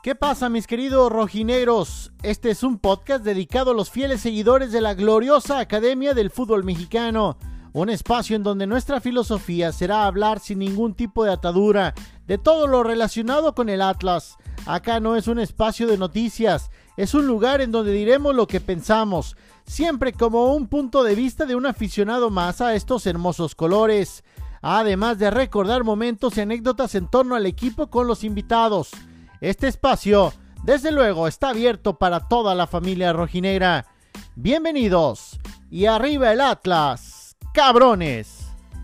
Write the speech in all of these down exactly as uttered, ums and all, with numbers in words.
¿Qué pasa, mis queridos rojinegros? Este es un podcast dedicado a los fieles seguidores de la gloriosa Academia del Fútbol Mexicano, un espacio en donde nuestra filosofía será hablar sin ningún tipo de atadura de todo lo relacionado con el Atlas. Acá no es un espacio de noticias, es un lugar en donde diremos lo que pensamos, siempre como un punto de vista de un aficionado más a estos hermosos colores, además de recordar momentos y anécdotas en torno al equipo con los invitados. Este espacio, desde luego, está abierto para toda la familia rojinegra. Bienvenidos y arriba el Atlas, cabrones.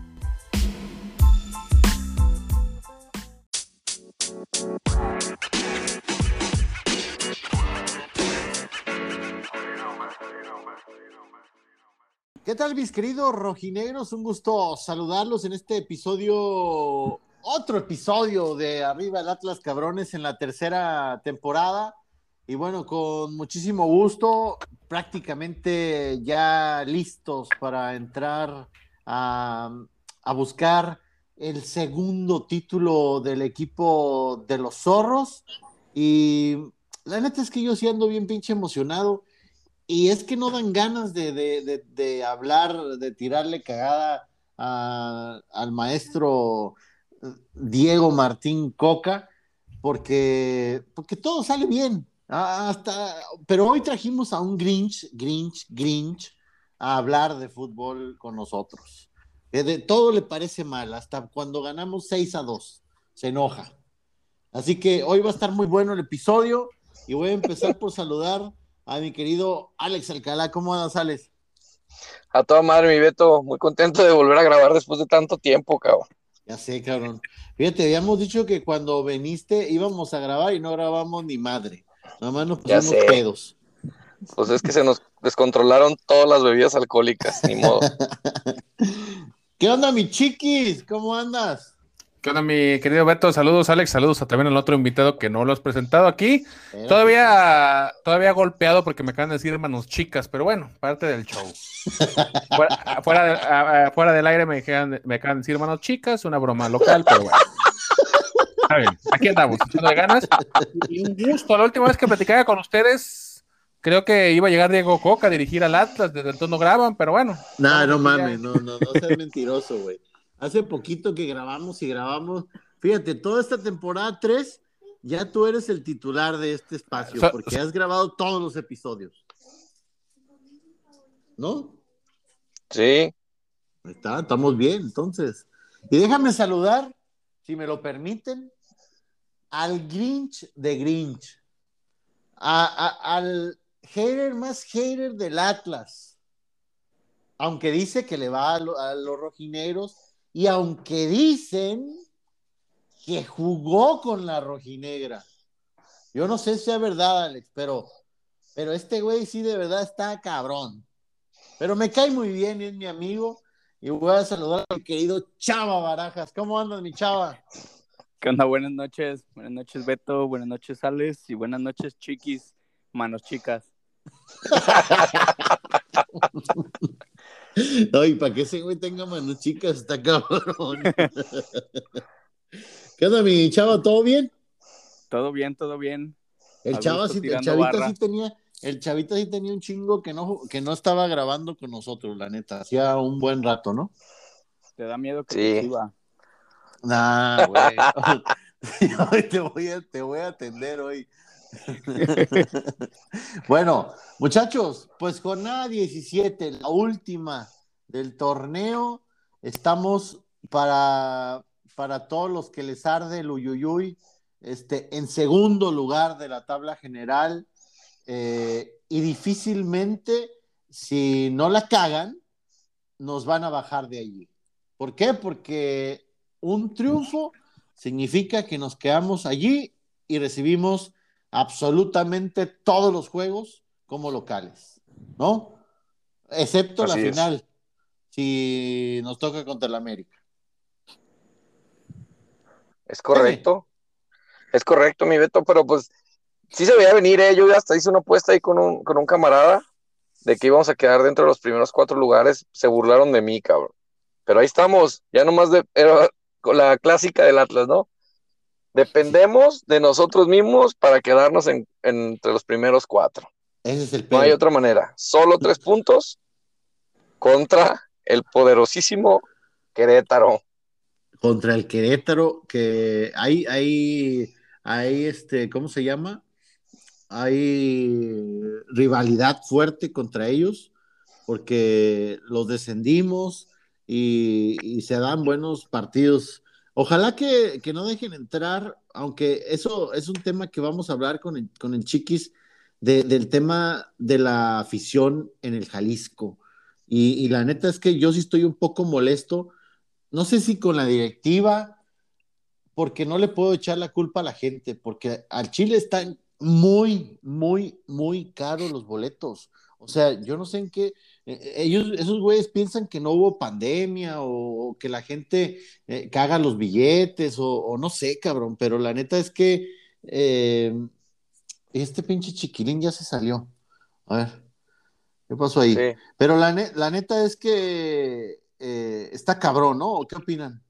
¿Qué tal, mis queridos rojinegros? Un gusto saludarlos en este episodio, otro episodio de Arriba el Atlas, cabrones, en la tercera temporada. Y bueno, con muchísimo gusto, prácticamente ya listos para entrar a, a buscar el segundo título del equipo de los Zorros. Y la neta es que yo sí ando bien pinche emocionado. Y es que no dan ganas de, de, de, de hablar, de tirarle cagada a, al maestro Diego Martín Coca, porque, porque todo sale bien. Hasta, pero hoy trajimos a un Grinch, Grinch, Grinch, a hablar de fútbol con nosotros. De, todo le parece mal, hasta cuando ganamos seis a dos, se enoja. Así que hoy va a estar muy bueno el episodio y voy a empezar por saludar a mi querido Alex Alcalá. ¿Cómo andas, Alex? A toda madre, mi Beto, muy contento de volver a grabar después de tanto tiempo, cabrón. Ya sé, cabrón. Fíjate, habíamos dicho que cuando viniste íbamos a grabar y no grabamos ni madre. Nada más nos pusimos pedos. Pues es que se nos descontrolaron todas las bebidas alcohólicas, ni modo. ¿Qué onda, mi chiquis? ¿Cómo andas? ¿Qué onda, mi querido Beto? Saludos, Alex, saludos a también al otro invitado que no lo has presentado aquí. Todavía, todavía golpeado porque me acaban de decir hermanos chicas, pero bueno, parte del show. fuera, fuera, de, a, fuera del aire me, dijeron, me acaban de decir hermanos chicas, una broma local, pero bueno. Está bien, aquí andamos, echando de ganas. Y un gusto, la última vez que platicaba con ustedes, creo que iba a llegar Diego Coca a dirigir al Atlas, desde entonces no graban, pero bueno. Nah, no mames, no, no, no seas mentiroso, güey. Hace poquito que grabamos y grabamos. Fíjate, toda esta temporada tres, ya tú eres el titular de este espacio, so, porque so, has grabado todos los episodios. ¿No? Sí. Ahí está, estamos bien, entonces. Y déjame saludar, si me lo permiten, al Grinch de Grinch. A, a, al hater más hater del Atlas. Aunque dice que le va a, lo, a los rojineros. Y aunque dicen que jugó con la rojinegra, yo no sé si es verdad, Alex, pero, pero este güey sí de verdad está cabrón. Pero me cae muy bien, es mi amigo, y voy a saludar a mi querido Chava Barajas. ¿Cómo andas, mi Chava? ¿Qué onda? Buenas noches, buenas noches, Beto, buenas noches, Alex, y buenas noches, chiquis, manos chicas. Ay, para que ese güey tenga manos chicas, está cabrón. ¿Qué onda, mi Chava? ¿Todo bien? Todo bien, todo bien. El Chava sí, el Chavita sí tenía, el Chavita sí tenía un chingo que no, que no estaba grabando con nosotros, la neta. Hacía un buen rato, ¿no? ¿Te da miedo que sí. te suba? Nah, güey. Hoy te voy a, te voy a atender hoy. Bueno, muchachos, pues jornada diecisiete, la última del torneo. Estamos para, para todos los que les arde el uyuyuy, este, en segundo lugar de la tabla general, eh, y difícilmente, si no la cagan, nos van a bajar de allí. ¿Por qué? Porque un triunfo significa que nos quedamos allí y recibimos absolutamente todos los juegos como locales, ¿no? Excepto Así la es. final, si nos toca contra el América. Es correcto, ¿Qué? es correcto, mi Beto, pero pues sí se veía venir, ¿eh? Yo hasta hice una apuesta ahí con un, con un camarada de que íbamos a quedar dentro de los primeros cuatro lugares. Se burlaron de mí, cabrón. Pero ahí estamos, ya nomás de, era la clásica del Atlas, ¿no? Dependemos de nosotros mismos para quedarnos en, en, entre los primeros cuatro. Ese es el pedo. No hay otra manera. Solo tres puntos contra el poderosísimo Querétaro. Contra el Querétaro, que hay, hay, hay este, ¿cómo se llama? Hay rivalidad fuerte contra ellos, porque los descendimos y, y se dan buenos partidos. Ojalá que, que no dejen entrar, aunque eso es un tema que vamos a hablar con el, con el Chiquis, de, del tema de la afición en el Jalisco. Y, y la neta es que yo sí estoy un poco molesto, no sé si con la directiva, porque no le puedo echar la culpa a la gente, porque al Chile están muy, muy, muy caros los boletos. O sea, yo no sé en qué, eh, ellos, esos güeyes piensan que no hubo pandemia o, o que la gente eh, caga los billetes o, o no sé, cabrón, pero la neta es que eh, este pinche chiquilín ya se salió. A ver, ¿qué pasó ahí? Sí. Pero la, ne- la neta es que eh, está cabrón, ¿no? ¿Qué opinan?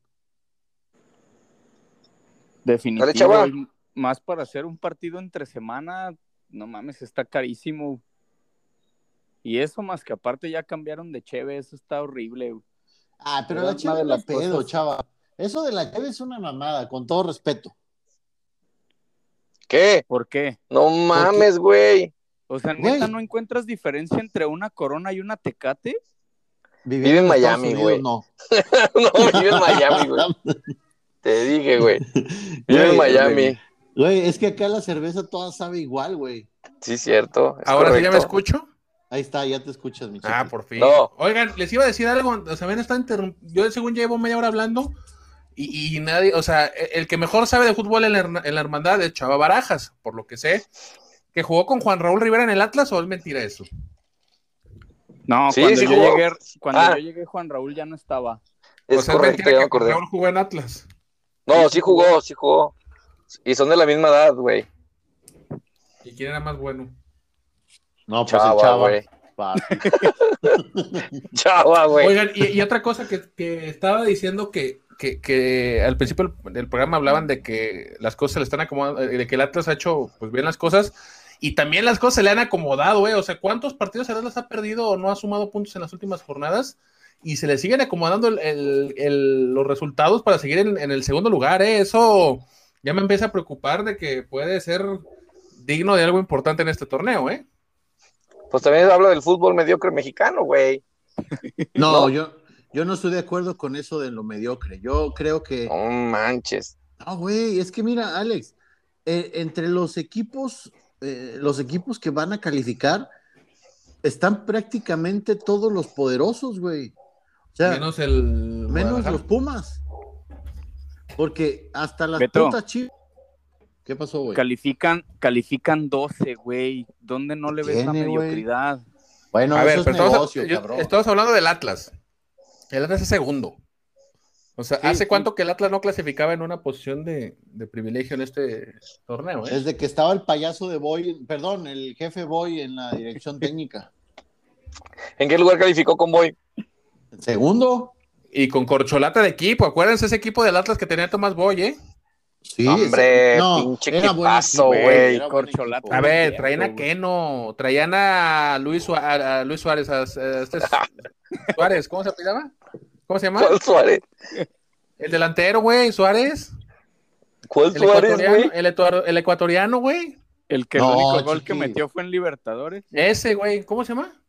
Definitivo. Dale, chava. Y más para hacer un partido entre semana, no mames, está carísimo. Y eso más que aparte ya cambiaron de cheve, eso está horrible. Güey. Ah, pero Era la una cheve de no las es pedo, cosas- chava. Eso de la cheve es una mamada, con todo respeto. ¿Qué? ¿Por qué? No mames, güey. O sea, Güey. ¿neta no encuentras diferencia entre una Corona y una Tecate? Viviendo Vive en en Estados Miami, Unidos, güey. no. No, vive en Miami, güey. Te dije, güey. Vive Güey, en Miami. Güey, es que acá la cerveza toda sabe igual, güey. Sí, cierto. Es Ahora sí ya me correcto. escucho. Ahí está, ya te escuchas, mi chico. Ah, por fin. No. Oigan, les iba a decir algo. O sea, ven, está interrum- yo según llevo media hora hablando y, y nadie, o sea, el que mejor sabe de fútbol en la, herna- en la hermandad es Chava Barajas, por lo que sé. ¿Que jugó con Juan Raúl Rivera en el Atlas o es mentira eso? No, Sí, cuando, sí yo, jugó. llegué, cuando Ah. yo llegué, Juan Raúl ya no estaba. Es o sea, es correcto, mentira ya me que Juan acordé. Raúl jugó en Atlas. No, Sí, sí, sí jugó, jugó. sí jugó. Y son de la misma edad, güey. ¿Y quién era más bueno? No, pues Chava, el Chava. güey. Papi. Chava, güey. Oigan, y, y otra cosa que, que estaba diciendo que, que, que al principio del, del programa hablaban de que las cosas se le están acomodando, de que el Atlas ha hecho pues bien las cosas, y también las cosas se le han acomodado, ¿eh? O sea, ¿cuántos partidos el Atlas ha perdido o no ha sumado puntos en las últimas jornadas? Y se le siguen acomodando el, el, el, los resultados para seguir en, en el segundo lugar, ¿eh? Eso ya me empieza a preocupar de que puede ser digno de algo importante en este torneo, ¿eh? Pues también habla del fútbol mediocre mexicano, güey. No, ¿No? Yo, yo no estoy de acuerdo con eso de lo mediocre. Yo creo que. No manches. No, güey, es que mira, Alex, eh, entre los equipos, eh, los equipos que van a calificar, están prácticamente todos los poderosos, güey. O sea, Menos el menos Guadalajara. los Pumas. Porque hasta las Beto. putas chivas. ¿Qué pasó, güey? Califican, califican doce, güey. ¿Dónde no le ves la Tiene, güey. mediocridad? Bueno, A eso ver, es pero estamos, negocio, yo- cabrón. estamos hablando del Atlas. El Atlas es segundo. O sea, Sí, ¿hace sí. cuánto que el Atlas no clasificaba en una posición de, de privilegio en este torneo? ¿eh? Desde que estaba el payaso de Boy, perdón, el jefe Boy en la dirección técnica. ¿En qué lugar calificó con Boy? ¿El segundo? Y con corcholata de equipo. Acuérdense ese equipo del Atlas que tenía Tomás Boy, ¿eh? Sí, Hombre, ese- no, pinche era buen equipazo, equipo, güey. era buen Corcholata. equipo. A ver, cierto, traían a güey. Keno, traían a Luis, Sua- a, a Luis Suárez, a, a este Suárez, ¿cómo se apellidaba? ¿Cómo se llama? ¿Cuál Suárez? El delantero, güey, Suárez. ¿Cuál El Suárez, ecuatoriano, güey? el, ecuator- el ecuatoriano, güey. El que No, el único gol que chiquis. metió fue en Libertadores. Ese, güey, ¿cómo se llama?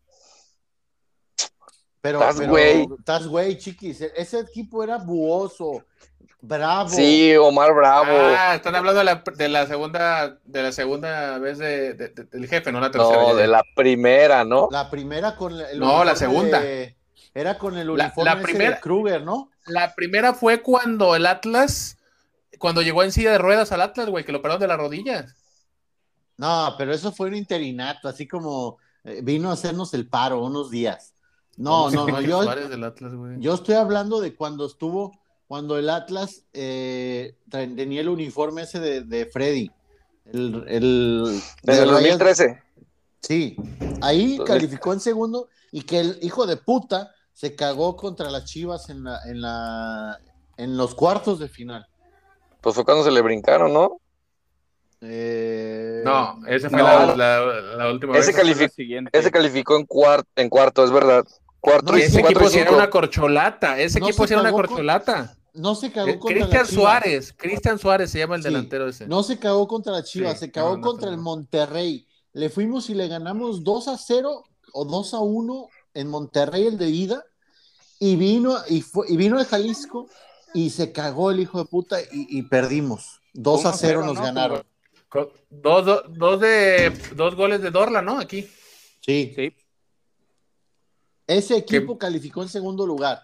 Pero, Estás pero, güey. estás güey, chiquis. E- Ese equipo era buoso, bravo. Sí, Omar Bravo. Ah, están hablando de la, de la segunda, de la segunda vez de, de- de- del jefe, no la tercera. No, ya. de la primera, ¿no? La primera con el No, la uniforme segunda. de- era con el La- uniforme la ese primera- de Kruger, ¿no? La primera fue cuando el Atlas, cuando llegó en silla de ruedas al Atlas, güey, que lo operaron de las rodillas. No, pero eso fue un interinato, así como eh, vino a hacernos el paro unos días. No, no, no, yo, Suárez del Atlas, güey. yo estoy hablando de cuando estuvo, cuando el Atlas eh, tra- tenía el uniforme ese de, de Freddy. El, el, Desde de el rayas- dos mil trece. Sí, ahí dos mil calificó en segundo y que el hijo de puta se cagó contra las Chivas en la, en la, en los cuartos de final. Pues fue cuando se le brincaron, ¿no? Eh, No, esa fue no. la, la, la última Ese, vez. calific- ese calificó en, cuart en cuarto, es verdad. Cuarto, No, Y es ese cuatro equipo y sí era cinco. una corcholata. Ese No equipo se sí era una cagó con- corcholata. No se cagó Eh, contra Cristian las Chivas. Suárez. Cristian Suárez se llama el Sí, delantero ese. No se cagó contra las Chivas, Sí, se cagó no, no contra se el cagó. Monterrey. Le fuimos y le ganamos dos a cero o dos a uno en Monterrey el de ida. Y vino, y fue, y vino de Jalisco y se cagó el hijo de puta y, y perdimos. dos a cero nos ¿no? ganaron. Con- Dos, dos, dos, de, dos goles de Dorla, ¿no? Aquí. Sí. Sí. Ese equipo calificó en segundo lugar.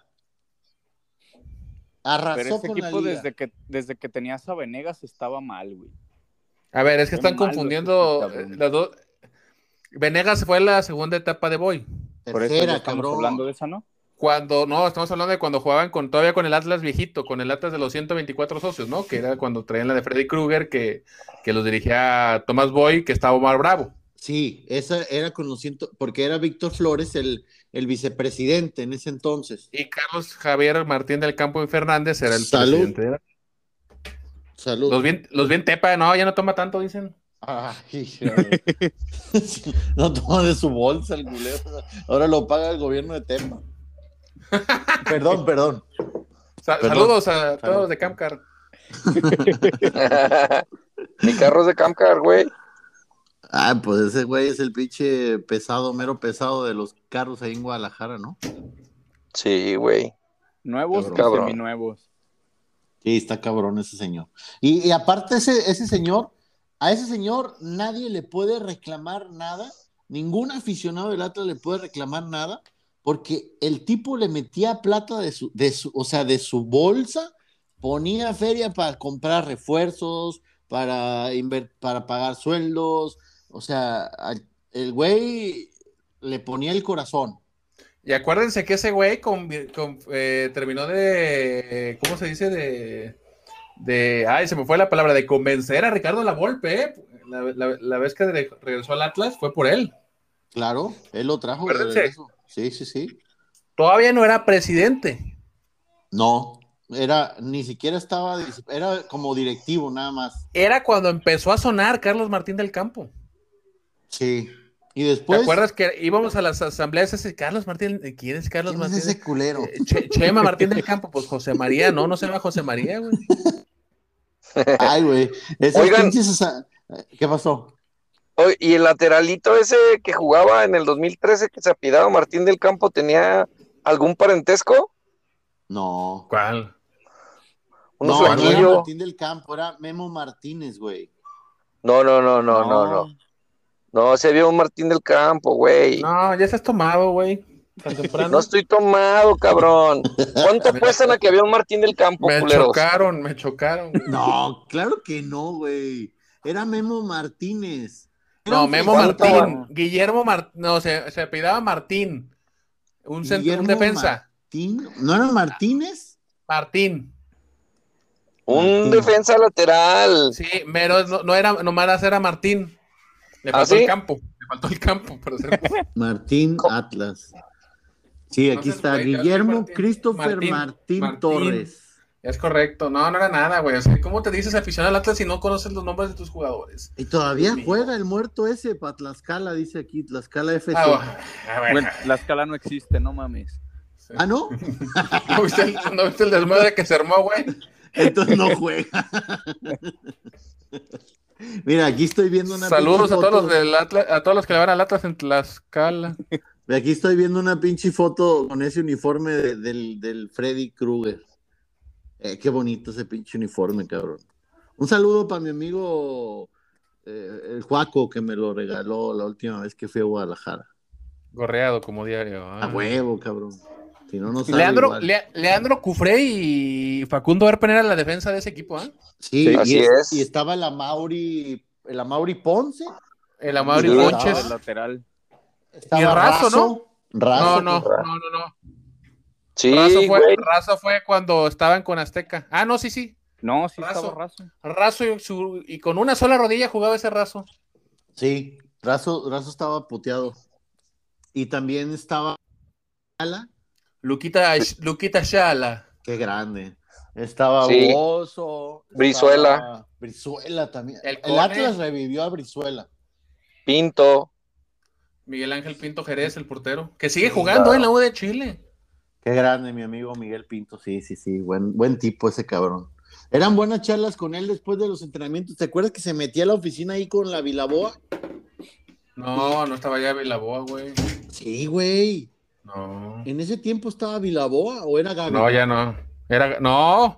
Arrasó Pero ese con la equipo liga. desde que, desde que tenías a Venegas estaba mal, güey. A ver, es que Qué están malos confundiendo estos cabrones. las dos. Venegas fue la segunda etapa de Boy. Por eso Tercera, ya estamos cabrón. hablando de esa, ¿no? Cuando, no, estamos hablando de cuando jugaban con todavía con el Atlas viejito, con el Atlas de los ciento veinticuatro socios, ¿no? Que era cuando traían la de Freddy Krueger, que, que los dirigía Tomás Boy, que estaba Omar Bravo. Sí, esa era conociendo, porque era Víctor Flores el, el vicepresidente en ese entonces. Y Carlos Javier Martín del Campo y Fernández era el Salud. presidente. de- Salud. Los bien, los bien tepa, no, ya no toma tanto, dicen. Ay, no toma de su bolsa el culero. Ahora lo paga el gobierno de Tema. Perdón, perdón. Sa- Perdón. saludos a Salud. todos de Camcar. Mi carro es de Camcar, güey. Ah, pues ese güey es el pinche pesado, mero pesado de los carros ahí en Guadalajara, ¿no? Sí, güey. Nuevos Cabrón. y seminuevos. Sí, está cabrón ese señor. Y, y aparte ese, ese señor, a ese señor nadie le puede reclamar nada, ningún aficionado del Atlas le puede reclamar nada, porque el tipo le metía plata de su, de su, o sea, de su bolsa, ponía feria para comprar refuerzos, para, inver- para pagar sueldos, o sea, al- el güey le ponía el corazón. Y acuérdense que ese güey con- con- eh, terminó de, ¿cómo se dice? De, de, ay, se me fue la palabra, de convencer a Ricardo Lavolpe, ¿eh? La, la- la vez que re- regresó al Atlas fue por él. Claro, él lo trajo de Acuérdense. regreso. Sí, sí, sí. Todavía no era presidente. No, era, ni siquiera estaba, era como directivo nada más. Era cuando empezó a sonar Carlos Martín del Campo. Sí. Y ¿Te después, acuerdas que íbamos a las asambleas ese Carlos Martín? ¿Quién es Carlos ¿quién es Martín? ese culero? Eh, Che- Chema Martín del Campo, pues José María, no, no se llama José María, güey. Ay, güey, esos Oigan. pinches, o sea, ¿qué pasó? Oye, y el lateralito ese que jugaba en el dos mil trece, que se apellidaba Martín del Campo, ¿tenía algún parentesco? No. ¿Cuál? Uno No, no era flaquillo. Martín del Campo, era Memo Martínez, güey. No, no, no, no, no, no. No, se vio un Martín del Campo, güey. No. No, ya estás tomado, güey. Tan temprano. estoy tomado, cabrón. ¿Cuánto cuestan a que había un Martín del Campo, Me culeros? chocaron, me chocaron. güey. No, claro que no, güey. Era Memo Martínez. Era No, un Memo fresita. Martín. Guillermo Martín. No, se, se apellidaba Martín. Un, centro, un Guillermo defensa. Martín. ¿No era Martínez? Martín. Un Martín. defensa lateral. Sí, pero no, no era, nomás era Martín. Le ¿Ah, faltó sí? el campo. Le faltó el campo. Para ser... Martín Co- Atlas. Sí, aquí No sé, está. güey, yo soy Guillermo Martín. Christopher Martín, Martín, Martín. Torres. Es correcto. No, no era nada, güey. O sea, ¿cómo te dices aficionado al Atlas si no conoces los nombres de tus jugadores? Y todavía Dios mío. juega el muerto ese para Tlaxcala, dice aquí, Tlaxcala F C. Ah, bueno. Ah, bueno. Bueno, la escala no existe, no mames. ¿Ah, no? ¿No viste el, no viste el desmadre que se armó, güey? Entonces no juega. Mira, aquí estoy viendo una Saludos pinche a todos foto. los del Atlas, a todos los que le van al Atlas en Tlaxcala. Aquí estoy viendo una pinche foto con ese uniforme de- del, del Freddy Krueger. Eh, qué bonito ese pinche uniforme, cabrón. Un saludo para mi amigo eh, el Juaco, que me lo regaló la última vez que fui a Guadalajara. Gorreado como diario. A Ah. huevo, cabrón. Si no, no sabe Leandro, igual. Le- Leandro Cufré y Facundo Erpen era la defensa de ese equipo, ¿eh? Sí, Sí, así y, es. y estaba la Mauri, la Mauri Ponce. El Amaury Sí, Ponches. El lateral. Estaba Y Razo, ¿no? Razo, No, no, pues, no, no, no. Sí, Razo fue, güey. Razo fue cuando estaban con Azteca. Ah, no, sí, sí. No, sí Razo. estaba raso. Razo y, su- y con una sola rodilla jugaba ese Razo. Sí, Razo, Razo estaba puteado. Y también estaba Ala, Luquita, Luquita Shala. qué grande. Estaba Sí. Bozo. Brizuela. Estaba Brizuela también. El El, Cone. Atlas revivió a Brizuela. Pinto. Miguel Ángel Pinto Jerez, el portero, que sigue Sí, jugando claro. en la U de Chile. Qué grande, mi amigo Miguel Pinto. Sí, sí, sí. Buen, buen tipo ese cabrón. Eran buenas charlas con él después de los entrenamientos. ¿Te acuerdas que se metía a la oficina ahí con la Vilaboa? No, no estaba ya Vilaboa, güey. Sí, güey. No. ¿En ese tiempo estaba Vilaboa o era Gaby? No, ya no. Era, no,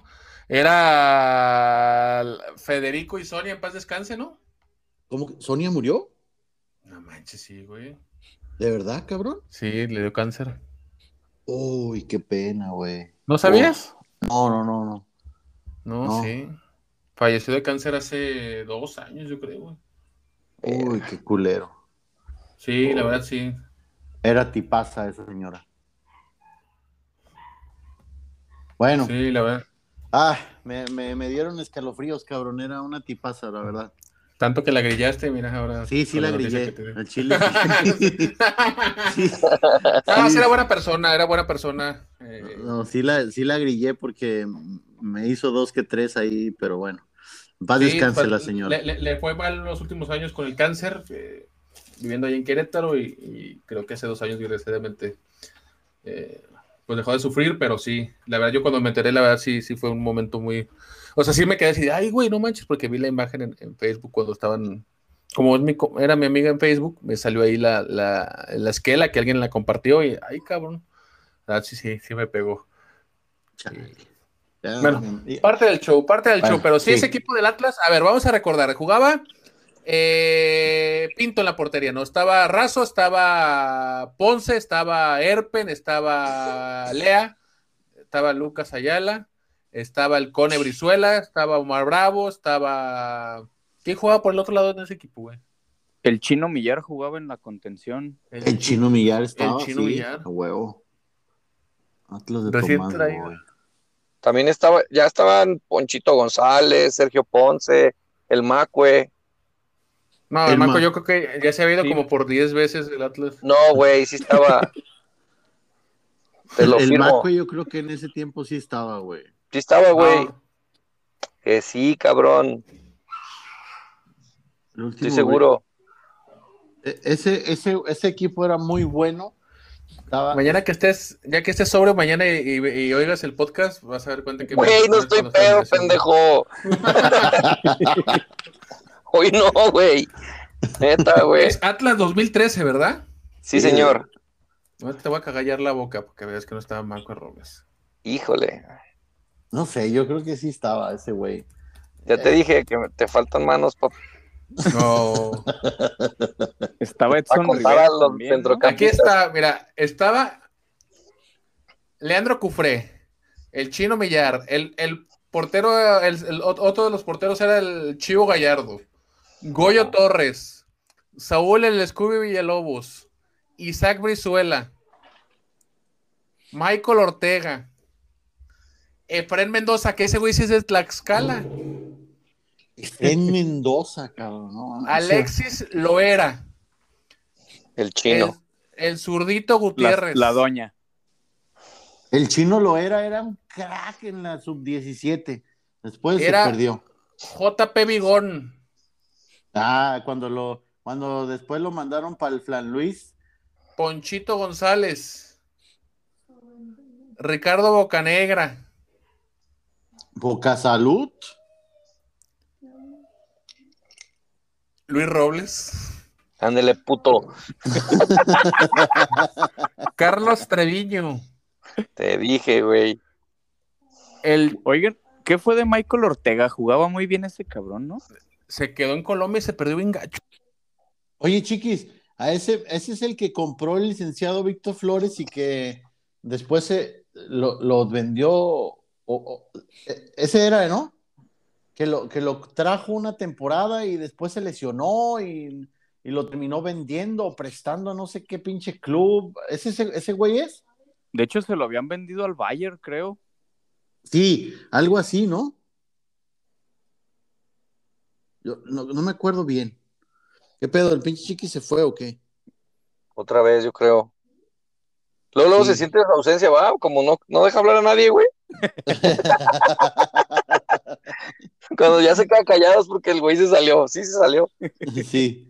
era Federico y Sonia en paz descanse, ¿no? ¿Cómo que Sonia murió? No manches, sí, güey. ¿De verdad, cabrón? Sí, le dio cáncer. Uy, qué pena, güey. ¿No sabías? Oh, no, no, no, no. No, No. sí. Falleció de cáncer hace dos años, yo creo, güey. Uy, qué culero. Sí, la Uy. verdad, sí. Era tipaza esa señora. Bueno, Sí, la verdad. ah, me, me, me dieron escalofríos, cabrón. Era una tipaza, la verdad. Tanto que la grillaste, mira ahora. Sí, sí con la noticia grillé. que te di. Al chile. Sí, sí, Ah, sí, sí. era buena persona, era buena persona. eh, No, sí la, sí la grillé porque me hizo dos que tres ahí, pero bueno. En paz sí, descanse pues, la señora. le, le- le fue mal los últimos años con el cáncer, eh, viviendo ahí en Querétaro y, y creo que hace dos años, desgraciadamente, eh, pues dejó de sufrir, pero sí, la verdad, yo cuando me enteré, la verdad, sí, sí fue un momento muy... O sea, sí me quedé así, ay, güey, no manches, porque vi la imagen en, en Facebook cuando estaban... Como es mi, co- era mi amiga en Facebook, me salió ahí la, la, la esquela que alguien la compartió y, ay, cabrón, la verdad, sí, sí, sí me pegó. Chale. Y- Ya, Bueno, ya. parte del show, parte del show, Bueno, pero sí, ese sí. equipo del Atlas, a ver, vamos a recordar, jugaba eh, Pinto en la portería, ¿no? Estaba Razo, estaba Ponce, estaba Erpen, estaba Lea, estaba Lucas Ayala, estaba el Cone Brizuela, estaba Omar Bravo, estaba... ¿Quién jugaba por el otro lado de ese equipo, güey? El Chino Millar jugaba en la contención. El, El chi- Chino Millar el estaba, Chino sí, Villar. a huevo. Atlas de Recién Tomás traído. Boy. También estaba, ya estaban Ponchito González, Sergio Ponce, el Macue. No, el El Marco Ma- yo creo que ya se había ido Sí. como por diez veces el Atlas. No, güey, sí estaba, te el, lo el firmo. Macue yo creo que en ese tiempo sí estaba, güey. Sí estaba, güey. No, Que sí, cabrón. El Estoy último, güey. seguro. E- Ese, ese, ese equipo era muy bueno. Estaba, mañana es- que estés, ya que estés sobre mañana y, y- y oigas el podcast, vas a dar cuenta que me Güey, no acuerdo estoy cuando estaban pedo, haciendo. pendejo. Hoy no, güey. Neta, güey. Es Atlas dos mil trece, ¿verdad? Sí, señor. No te voy a cagallar la boca porque veas que no estaba Marco Robles. Híjole. no sé, yo creo que sí estaba ese güey. Ya te dije que me- te faltan manos para No. Estaba Edson contar Rivera a los también, ¿no? centrocampistas. Aquí está, mira, estaba Leandro Cufré, el Chino Millar, el, el portero, el, el otro de los porteros era el Chivo Gallardo, Goyo Torres, Saúl el Scooby Villalobos, Isaac Brizuela, Michael Ortega, Efraín Mendoza, que ese güey sí es de Tlaxcala, En Mendoza, cabrón. No, no, Alexis Loera, El el, chino. el zurdito La, Gutiérrez, la doña. El Chino lo era, era un crack en la sub diecisiete. Después Era- se perdió. J P Vigón, Ah, cuando lo, cuando después lo mandaron para el Flan Luis. Ponchito González, Ricardo Bocanegra, Boca Salud. Luis Robles, Ándele, puto. Carlos Treviño, Te dije, güey. el Oigan, ¿qué fue de Michael Ortega? Jugaba muy bien ese cabrón, ¿no? se quedó en Colombia y se perdió bien gacho. Oye, chiquis, a ese, ese es el que compró el licenciado Víctor Flores y que después se, lo, lo vendió. O, o- e- ese era, ¿no? Que lo, que lo trajo una temporada y después se lesionó y, y lo terminó vendiendo o prestando a no sé qué pinche club. ¿Ese, ese, ese güey es? De hecho, se lo habían vendido al Bayern, creo. Sí, algo así, ¿no? Yo no, no me acuerdo bien. ¿Qué pedo? ¿El pinche chiqui se fue o qué? Otra vez, yo creo. Luego, luego Sí. se siente esa ausencia, va. Como no, no deja hablar a nadie, güey. Cuando ya se quedan callados porque el güey se salió. Sí, se salió. Sí.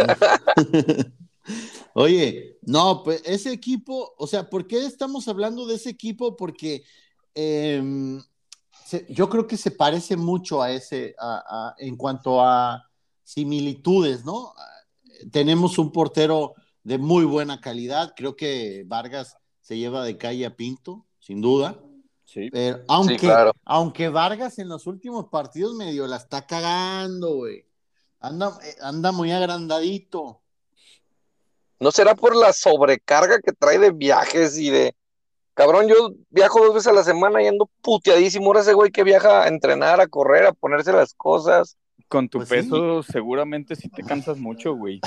Oye, no, pues ese equipo, o sea, ¿por qué estamos hablando de ese equipo? Porque eh, se, yo creo que se parece mucho a ese, a, a, en cuanto a similitudes, ¿no? Tenemos un portero de muy buena calidad, creo que Vargas se lleva de calle a Pinto, sin duda. Sí. Pero aunque, Sí, claro. aunque Vargas en los últimos partidos medio la está cagando, güey. Anda, anda muy agrandadito. ¿No será por la sobrecarga que trae de viajes y de... Cabrón, yo viajo dos veces a la semana y ando puteadísimo. Ahora ese güey que viaja a entrenar, a correr, a ponerse las cosas. Con tu Pues peso seguramente sí te cansas mucho, güey.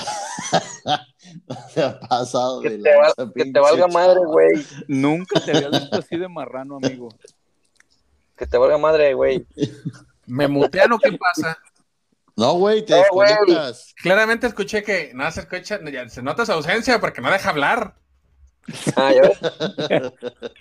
Se ha pasado Que de te, va- lanza, que te pinche valga madre, chava. güey. Nunca te había visto así de marrano, amigo. Que te valga madre, güey. ¿Me mutean o qué pasa? No, güey, te No, güey. desconectas. Claramente escuché que nada se escucha, ya se nota su ausencia porque no deja hablar. Ah, ya ves.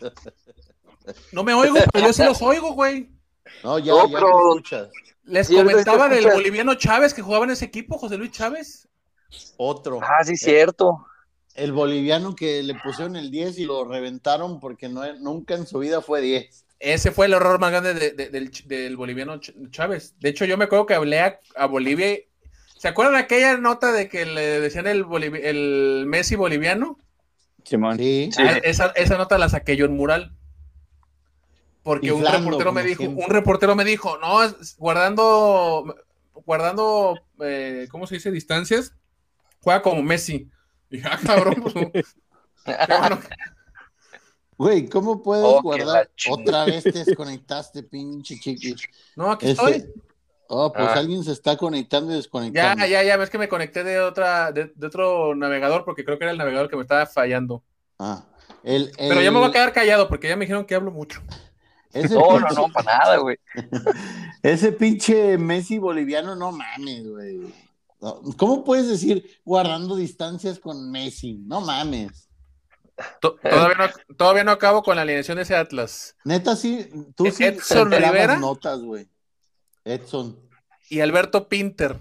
No me oigo, pero yo sí los oigo, güey. No, ya, No, ya pero- te escuchas. Les Sí, ahorita sí te comentaba del escuchas. boliviano Chávez que jugaba en ese equipo, José Luis Chávez. Otro. Ah, sí, cierto. El boliviano que le pusieron el diez y lo reventaron porque no, nunca en su vida fue diez. Ese fue el error más grande de, de, del, del boliviano Ch- Chávez. De hecho, yo me acuerdo que hablé a, a Bolivia. ¿Se acuerdan de aquella nota de que le decían el, Boliv- el Messi boliviano? Simón. Sí. Sí. Ah, esa, esa nota la saqué yo en Mural. Porque un Inflando, reportero me como dijo, siempre. un reportero me dijo, no, es- guardando, guardando, eh, ¿cómo se dice? Distancias, juega como Messi. Y dije, ah, cabrón, pues, qué bueno que- Güey, ¿cómo puedes Oh, que guardar? la chingada. Otra vez te desconectaste, pinche chiqui. No, aquí Ese- estoy. Oh, pues Ah. alguien se está conectando y Ya, desconectando. ya, ya, ves que me conecté de otra, de, de otro navegador, porque creo que era el navegador que me estaba fallando. Ah, el, el, Pero ya me voy a quedar callado, porque ya me dijeron que hablo mucho. ese, No, no, pinche, no, para nada, güey. ese pinche Messi boliviano, no mames, güey. No, ¿cómo puedes decir guardando distancias con Messi? No mames. To- Todavía no, todavía no acabo con la alineación de ese Atlas. Neta, sí, tú sí Edson te clavas Rivera. notas, güey. Edson. Y Alberto Pinter.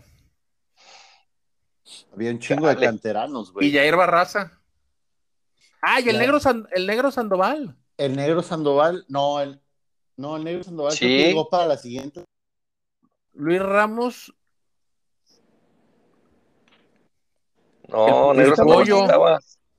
Había un chingo de Chale. canteranos, Y güey. Jair Barraza. Ah, y el Ya. negro, San- el negro Sandoval. El negro Sandoval, no, el, no, el negro Sandoval creo que Sí. llegó para la siguiente. Luis Ramos. No, El negro Sandoval pollo. estaba.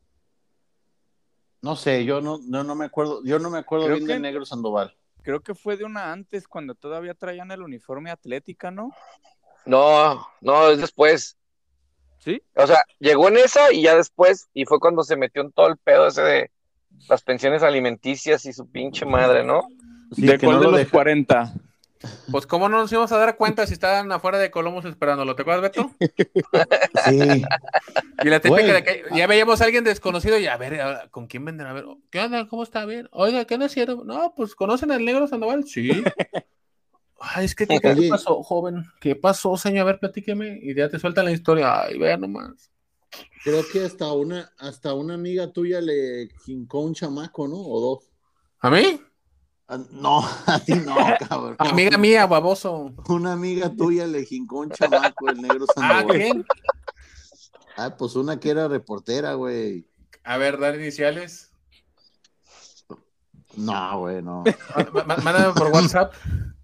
No sé, yo no, no, no me acuerdo, yo no me acuerdo Creo bien que- del negro Sandoval. Creo que fue de una antes, cuando todavía traían el uniforme atlética, ¿no? No, no, es después. ¿Sí? O sea, llegó en esa y ya después, y fue cuando se metió en todo el pedo ese de las pensiones alimenticias y su pinche madre, ¿no? Sí, ¿De que cuál no de lo los deja- cuarenta? Pues, ¿cómo no nos íbamos a dar cuenta si estaban afuera de Colomos esperándolo? ¿Te acuerdas, Beto? Sí. Y la típica Güey. de que ya veíamos a alguien desconocido y a ver, a- ¿con quién vendrá? A ver, ¿qué onda? ¿Cómo está? Bien. Oiga, ¿qué nacieron? No, pues, ¿conocen al negro Sandoval? Sí. Ay, es que, ¿qué, qué Oye. pasó, joven? ¿Qué pasó, señor? A ver, platíqueme. Y ya te sueltan la historia. Ay, vea nomás. Creo que hasta una, hasta una amiga tuya le jincó un chamaco, ¿no? O dos. ¿A mí? Ah, no, a ti no, cabrón. Amiga mía, baboso. Una amiga tuya le jincó un chamaco, el negro Ah, Sandoval. ¿quién? Ah, pues una que era reportera, güey. A ver, dar iniciales. No, güey, no. Ma- ma- Mándame por WhatsApp.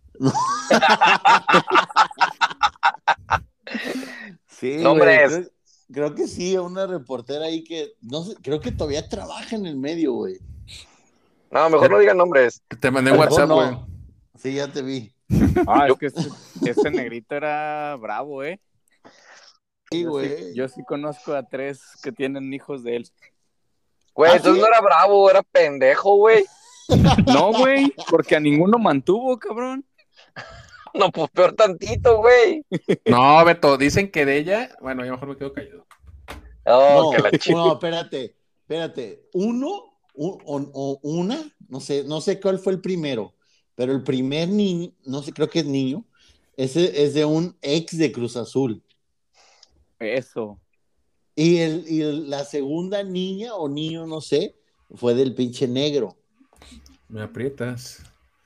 Sí, Nombres. güey, creo, creo que sí, una reportera ahí que, no sé, creo que todavía trabaja en el medio, güey. No, mejor no digan nombres. Te mandé en Mejor WhatsApp, no. güey. Sí, ya te vi. Ah, es que ese, ese negrito era bravo, ¿eh? Sí, Yo güey. Yo sí conozco a tres que tienen hijos de él. Güey, ¿Ah, entonces sí? no era bravo, era pendejo, güey. No, güey, porque a ninguno mantuvo, cabrón. No, pues peor tantito, güey. No, Beto, dicen que de ella. Bueno, yo mejor me quedo callado. Oh, No, que la chica. no, espérate, espérate. Uno un- o, o una, no sé, no sé cuál fue el primero, pero el primer niño, no sé, creo que es niño, ese es de un ex de Cruz Azul. Eso. Y, el, y el- la segunda niña o niño, no sé, fue del pinche negro. Me aprietas.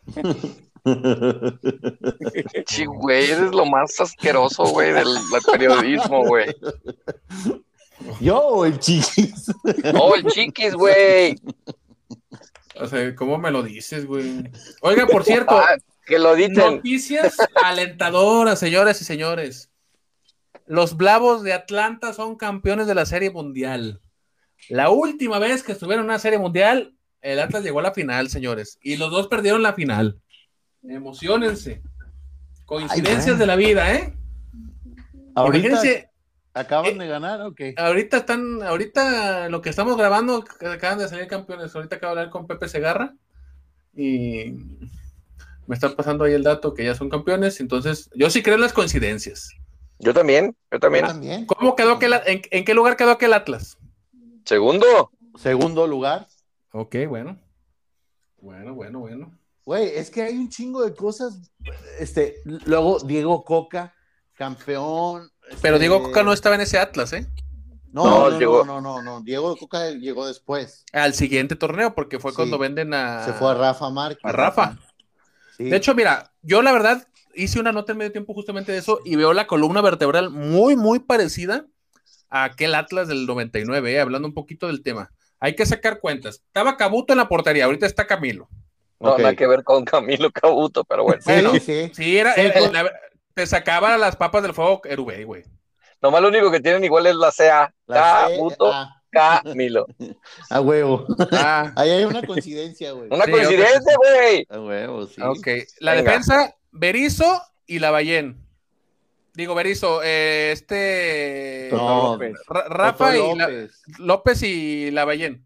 Sí, güey, eres lo más asqueroso, güey, del, del periodismo, güey. ¿Yo o el Chiquis? Oh, el Chiquis, güey. O sea, ¿cómo me lo dices, güey? Oiga, por cierto, Ah, que lo dicen. noticias alentadoras, señores y señores. Los Bravos de Atlanta son campeones de la Serie Mundial. La última vez que estuvieron en una Serie Mundial, el Atlas llegó a la final, señores. Y los dos perdieron la final. Emociónense. Coincidencias Ay, de la vida, ¿eh? Ahorita Imagínense, acaban eh, de ganar, ¿o qué? ahorita están, ahorita lo que estamos grabando, acaban de salir campeones. Ahorita acabo de hablar con Pepe Segarra y me están pasando ahí el dato que ya son campeones. Entonces, yo sí creo en las coincidencias. Yo también, yo también. Yo también. ¿Cómo quedó aquel, en, en qué lugar quedó aquel Atlas? Segundo. Segundo lugar. Ok, bueno. Bueno, bueno, bueno. Güey, es que hay un chingo de cosas. Este, luego Diego Coca, campeón. Pero este... Diego Coca no estaba en ese Atlas, ¿eh? No, No, no, no, llegó- no, no, no. Diego Coca llegó después. Al siguiente torneo, porque fue Sí. cuando venden a... Se fue a Rafa Márquez. a Rafa. Sí. De hecho, mira, yo la verdad hice una nota en medio tiempo justamente de eso y veo la columna vertebral muy, muy parecida a aquel Atlas del noventa y nueve, eh, hablando un poquito del tema. Hay que sacar cuentas. Estaba Cabuto en la portería, ahorita está Camilo. No, Ok. nada que ver con Camilo Cabuto, pero bueno. Sí, Bueno, sí. Sí, era, Sí, era- con- la- te sacaba las papas del fuego Erubey, güey. Nomás lo único que tienen igual es la C A. La C- Cabuto, ah, Camilo. a huevo. Ah, Ahí hay una coincidencia, güey. Una Sí, coincidencia, güey. A huevo, sí. ok. La Venga. defensa, Berizzo y Lavallén. Digo, Berizzo, eh, este... No, López. Ra- Rafa Toto y la- López. López y Lavallén.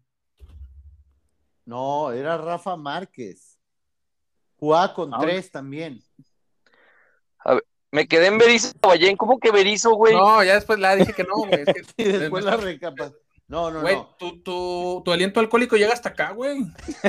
No, era Rafa Márquez. Jugaba con Ah, tres también. Me quedé en Berizzo, Ballén. ¿Cómo que Berizzo, güey? No, ya después la dije que no, güey. Es que- Y después la recapa. No, no, Güey, no. tu, tu, tu aliento alcohólico llega hasta acá, güey.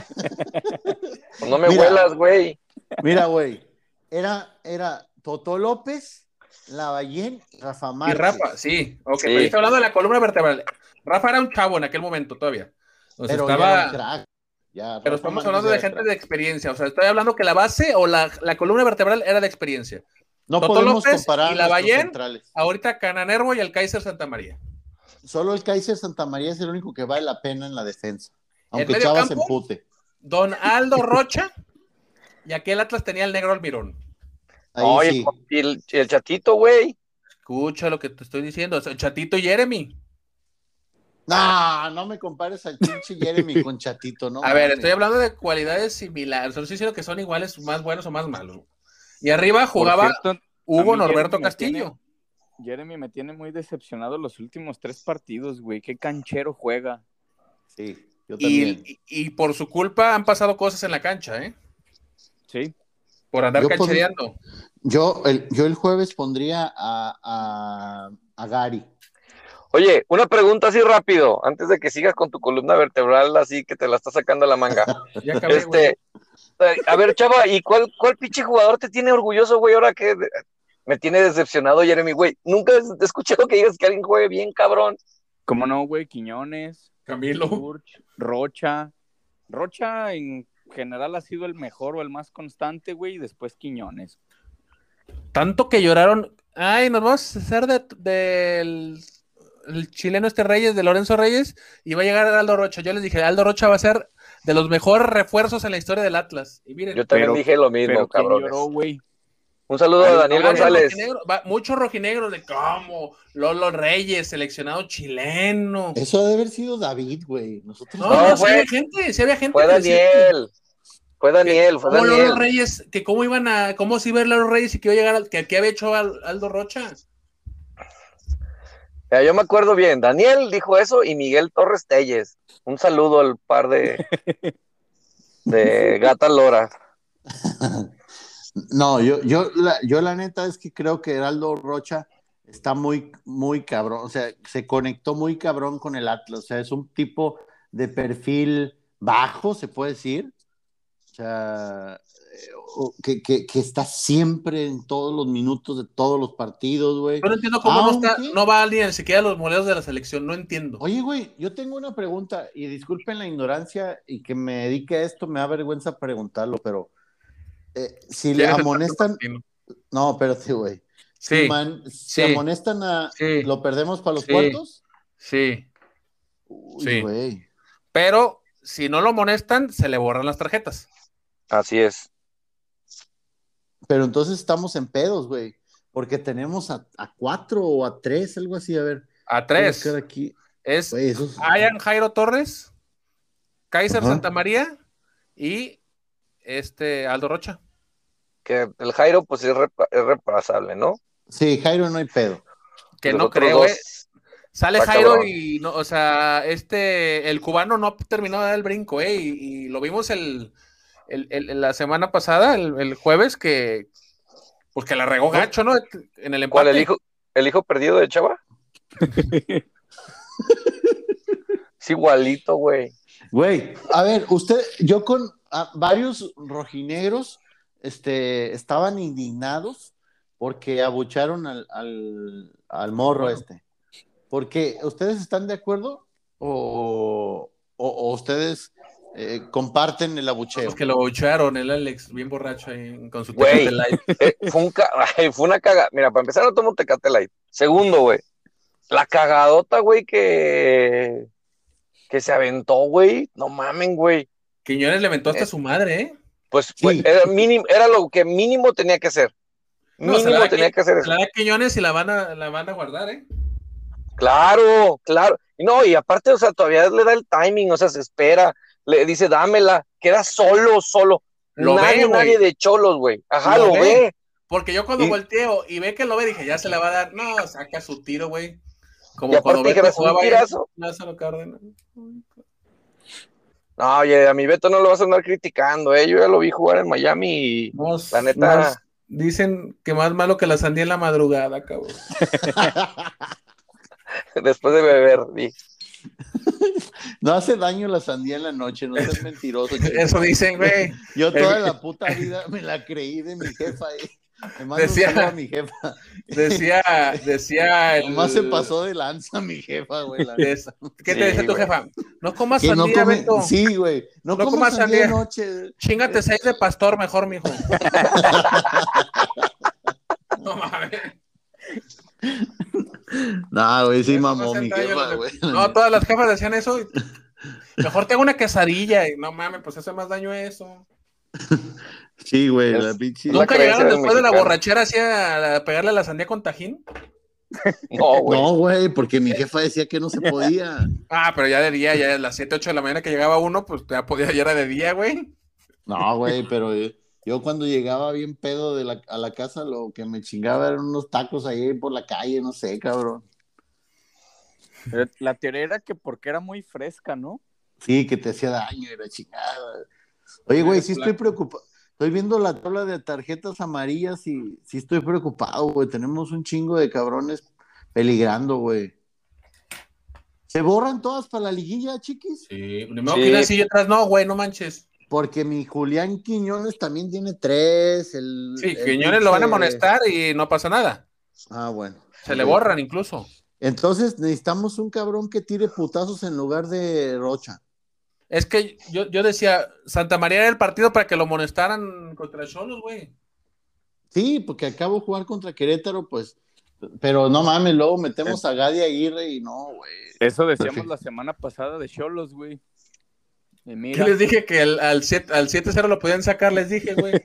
No me Mira. huelas, güey. Mira, güey. Era, era Toto López, Lavallén, Rafa Y Márquez. Rafa, sí. Ok, Sí. pero yo estoy hablando de la columna vertebral. Rafa era un chavo en aquel momento todavía. O sea, Pero estaba... ya era un crack. Ya, Pero Rafa estamos Márquez hablando de era gente crack. de experiencia. O sea, estoy hablando que la base o la, la columna vertebral era de experiencia. No Toto podemos López comparar y nuestros Lavallén. centrales. Ahorita Cananervo y el Kaiser Santa María. Solo el Kaiser Santa María es el único que vale la pena en la defensa. Aunque medio Chávez se campo? empute. Don Aldo Rocha y aquel Atlas tenía el negro Almirón. Ahí Oye, sí. y el, y el chatito, güey. Escucha lo que te estoy diciendo. O sea, Chatito y Jeremy. No, no me compares al pinche Jeremy con Chatito, ¿no? A ver, mames. estoy hablando de cualidades similares. No estoy diciendo que son iguales, más buenos o más malos. Y arriba Por jugaba cierto, a Hugo mí Norberto Jeremy me Castillo. tiene- Jeremy me tiene muy decepcionado los últimos tres partidos, güey. Qué canchero juega. Sí, yo también. Y, y- y por su culpa han pasado cosas en la cancha, ¿eh? Sí. Por andar Yo pon- canchereando. Yo, el, yo el jueves pondría a, a, a Gary. Oye, una pregunta así rápido, antes de que sigas con tu columna vertebral, así que te la estás sacando a la manga. Ya acabé, güey. Este, a ver, chava, ¿y cuál, cuál pinche jugador te tiene orgulloso, güey? Ahora que me tiene decepcionado, Jeremy, güey. Nunca he escuchado que digas que alguien juegue bien, cabrón. ¿Cómo no, güey? Quiñones, Camilo. Urch, Rocha. Rocha en general ha sido el mejor o el más constante, güey, y después Quiñones. Tanto que lloraron. Ay, nos vamos a hacer de- del el chileno este Reyes, de Lorenzo Reyes, y va a llegar Aldo Rocha. Yo les dije, Aldo Rocha va a ser de los mejores refuerzos en la historia del Atlas. Y miren, Yo también Pero- dije lo mismo, Pero ¿quién cabrones. lloró, güey? Un saludo a Ay, Daniel varios González. rojinegros, va- muchos rojinegros de cómo, Lolo Reyes, seleccionado chileno. Eso debe haber sido David, güey. Nosotros No, No, no, sí fue- había gente, sí había gente. Fue que decía que- Daniel. Fue Daniel, fue ¿Cómo Lolo Daniel. Reyes, que cómo iban a, cómo se iba a ver Lolo Reyes y que iba a llegar, al- que aquí había hecho Al- Aldo Rocha? Ya, yo me acuerdo bien. Daniel dijo eso y Miguel Torres Telles. Un saludo al par de, de Gata Lora. No, yo, yo, la, yo la neta es que creo que Heraldo Rocha está muy, muy cabrón, o sea, se conectó muy cabrón con el Atlas, o sea, es un tipo de perfil bajo, se puede decir, o sea, eh, o- que, que, que está siempre en todos los minutos de todos los partidos, güey. Yo no entiendo cómo no, está, Aunque- no va ni siquiera a los moleros de la selección, no entiendo. Oye, güey, yo tengo una pregunta, y disculpen la ignorancia y que me dedique a esto, me da vergüenza preguntarlo, pero eh, si le amonestan, no, espérate, güey. Sí, si, man, si sí, amonestan a, sí, ¿lo perdemos para los sí, cuartos? Sí. Uy, sí. güey. Pero si no lo amonestan, se le borran las tarjetas. Así es. Pero entonces estamos en pedos, güey. Porque tenemos a, a cuatro o a tres, algo así, a ver. A tres. Aquí. Es Güey, esos... Ayan Jairo Torres, Kaiser Ajá. Santamaría y este Aldo Rocha. Que el Jairo, pues es, repa- es reemplazable, ¿no? Sí, Jairo no hay pedo. Que Los no otros creo, dos, eh. Sale está Jairo cabrón. y, no, o sea, este, el cubano no ha terminado de dar el brinco, eh. Y, y lo vimos el, el, el- la semana pasada, el, el jueves, que, pues que la regó gacho, ¿no? En el empate. ¿Cuál, el hijo, el hijo perdido de Chava? Es igualito, güey. Güey, a ver, usted, yo con ah, varios rojinegros este, estaban indignados porque abucharon al, al, al morro Bueno. este. Porque ustedes están de acuerdo o, o, o ustedes eh, comparten el abucheo. Los que lo abuchearon, el Alex, bien borracho ahí, con su Güey, Tecate Light. eh, fue, un ca- ay, fue una caga. Mira, para empezar, no tomo Tecate Light. Segundo, güey, la cagadota, güey, que, que se aventó, güey. No mamen, güey. Quiñones le mentó hasta Eh, su madre, ¿eh? Pues Sí. güey, era, mínimo, era lo que mínimo tenía que hacer. No, se la Mínimo da, tenía Qui- que hacer se eso. la da Quiñones y la van a, la van a guardar, ¿eh? Claro, claro. Y no, y aparte, o sea, todavía le da el timing, o sea, se espera, le dice, dámela, queda solo, solo. Lo nadie, ve, güey. nadie de Cholos, güey. Ajá, lo, Lo ve. ve. Porque yo cuando Y- volteo y ve que lo ve, dije, ya se le va a dar. No, saca su tiro, güey. Como Y aparte cuando Beto dijeras, un jugaba ahí en tirazo. Lázaro Cárdenas. No, oye, a mi Beto no lo vas a andar criticando, ¿eh? Yo ya lo vi jugar en Miami y Más, la neta, más- dicen que más malo que la sandía en la madrugada, cabrón. después de beber, di. No hace daño la sandía en la noche, no seas mentiroso. chico. Eso dicen, güey. Yo toda El- la puta vida me la creí de mi jefa. Eh. Me mando Decía- un saludo a mi jefa. Decía, decía el... Nomás se pasó de lanza mi jefa, güey. la Des- neta. ¿Qué te Sí, decía tu güey. jefa? No comas Que no sandía, come, Beto. sí, güey. No, No comas comas sandía sandía. anoche. Chíngate seis de pastor mejor, mijo. No mames. No, güey, sí Eso mamó hace mi daño, jefa, los- güey. No, todas las jefas decían eso. y- Mejor te hago una quesadilla. Y no mames, pues hace más daño eso. Sí, güey, Es- la pinche. la ¿Nunca creencia llegaron del después de la mexicano. borrachera así a, a pegarle a la sandía con tajín? No, güey. No, güey, porque mi jefa decía que no se podía. Ah, pero ya de día, ya a las siete, ocho de la mañana que llegaba uno, pues ya podía, ya era de día, güey. No, güey, pero yo, yo cuando llegaba bien pedo de la, a la casa, lo que me chingaba eran unos tacos ahí por la calle, no sé, cabrón. Pero la teoría era que porque era muy fresca, ¿no? Sí, que te hacía daño y la chingada. Oye, güey, sí estoy preocupado. Estoy viendo la tabla de tarjetas amarillas y sí estoy preocupado, güey. Tenemos un chingo de cabrones peligrando, güey. ¿Se borran todas para la liguilla, chiquis? Sí, primero Sí. que una sí y otras no, güey, no manches. Porque mi Julián Quiñones también tiene tres. El, Sí, el Quiñones lo van a pinche- amonestar y no pasa nada. Ah, bueno. Se le Ok. borran incluso. Entonces necesitamos un cabrón que tire putazos en lugar de Rocha. Es que yo, yo decía, Santa María era el partido para que lo amonestaran contra Cholos, güey. Sí, porque acabo de jugar contra Querétaro, pues. Pero no mames, luego metemos a Gadi Aguirre y no, güey. Eso decíamos Perfecto. la semana pasada de Cholos, güey. Y ¿Qué mira, les dije? Que el- al siete al siete cero lo podían sacar, les dije, güey.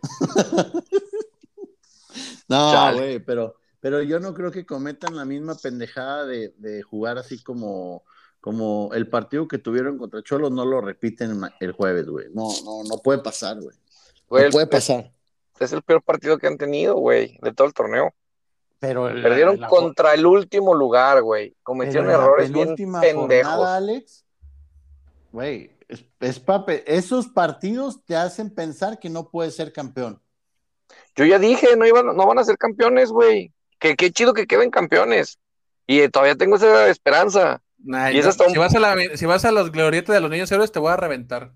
No, Chale. güey, pero, pero yo no creo que cometan la misma pendejada de, de jugar así como, como el partido que tuvieron contra Cholos, no lo repiten ma- el jueves, güey. No, no, no puede pasar, güey. Güey, No el- puede es, pasar. es el peor partido que han tenido, güey, de todo el torneo. Pero la- Perdieron la- contra el último lugar, güey. pero Cometieron en la errores bien penúltima pendejos. jornada, Alex, güey, es, es pape- esos partidos te hacen pensar que no puedes ser campeón. Yo ya dije, no iban, no van a ser campeones, güey. Que qué chido que queden campeones. Y eh, todavía tengo esa esperanza. Nah, Y es no, hasta un- si, vas a la, si vas a los glorietas de los niños héroes, te voy a reventar.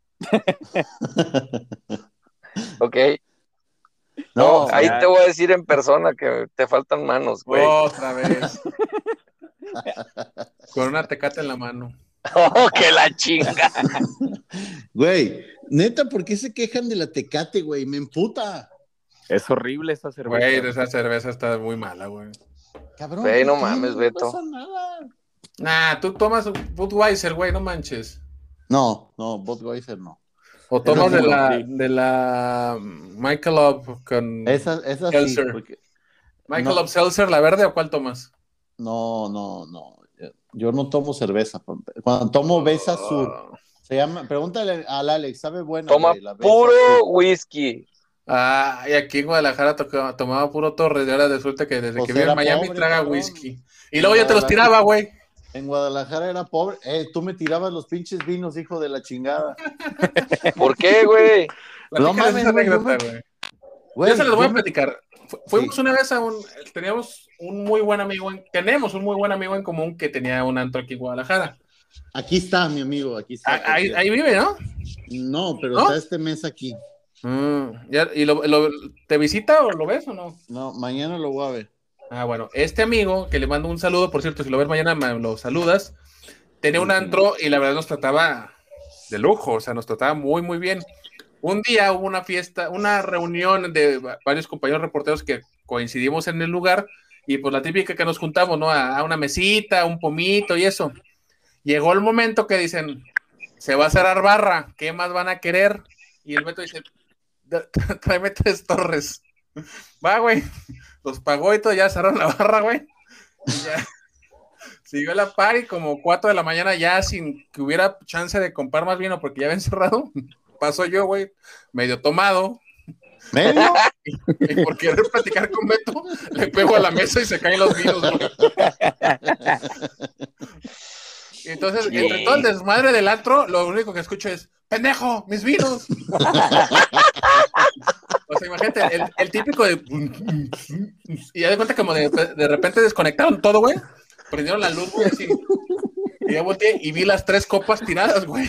¿Ok? No, No, ahí ya. te voy a decir en persona que te faltan manos, güey. Otra vez. Con una tecate en la mano. Oh, que la chinga. güey, Neta, ¿por qué se quejan de la Tecate, güey? Me emputa. Es horrible esa cerveza. Güey, esa cerveza está muy mala, güey. Cabrón, Güey, no ¿por qué? mames, No Beto. pasa nada. Nah, tú tomas Budweiser, güey, no manches. No, no, Budweiser no. O tomas Esa de sí, la, sí. de la Michelob con Esa, esa sí, Seltzer. porque Michelob no. Seltzer, ¿la verde o cuál tomas? No, no, no. Yo no tomo cerveza. Cuando tomo Besa Sur, Oh. se llama, pregúntale al Alex, sabe buena, Toma güey, la Besa puro Sur. whisky. Ah, y aquí en Guadalajara toca- tomaba puro Torres, y ahora resulta que desde Pues que vive en era Miami pobre, traga cabrón. whisky. Y En luego ya te los Guadalajara- tiraba, güey. En Guadalajara era pobre. Eh, tú me tirabas los pinches vinos, hijo de la chingada. ¿Por qué, güey? No Platícales mames, esa güey, yo anécdota, me- güey. Güey, Yo se los voy yo a me- platicar. Fu- Fuimos Sí. una vez a un. Teníamos un muy buen amigo. En- tenemos un muy buen amigo en común que tenía un antro aquí en Guadalajara. Aquí está, mi amigo, aquí está. Ah, Ahí, ahí vive, ¿no? No, pero ¿No? está este mes aquí. Mm, ya, ¿y lo, lo- te visita o lo ves o no? No, mañana lo voy a ver. Ah, bueno, este amigo que le mando un saludo, por cierto, si lo ves mañana me lo saludas. Tenía un Ujú. antro y la verdad nos trataba de lujo, o sea, nos trataba muy, muy bien. Un día hubo una fiesta, una reunión de va- varios compañeros reporteros que coincidimos en el lugar y pues la típica que nos juntamos, ¿no? A, a una mesita, un pomito y eso. Llegó el momento que dicen, se va a cerrar barra, ¿qué más van a querer? Y el Beto dice, "Da- tráeme tres torres". Va, güey, los pagó y todo, ya cerraron la barra, güey. Y ya siguió la party como cuatro de la mañana ya sin que hubiera chance de comprar más vino porque ya habían cerrado. Paso yo, güey, medio tomado. ¿Medio? Y por querer platicar con Beto, le pego a la mesa y se caen los vinos, güey. Y entonces, Sí. entre todo el desmadre del antro, lo único que escucho es, ¡pendejo, mis vinos! O sea, imagínate, el, el típico de... Y ya de cuenta como de, de repente desconectaron todo, güey. Prendieron la luz, güey, así. Y ya volteé y vi las tres copas tiradas, güey.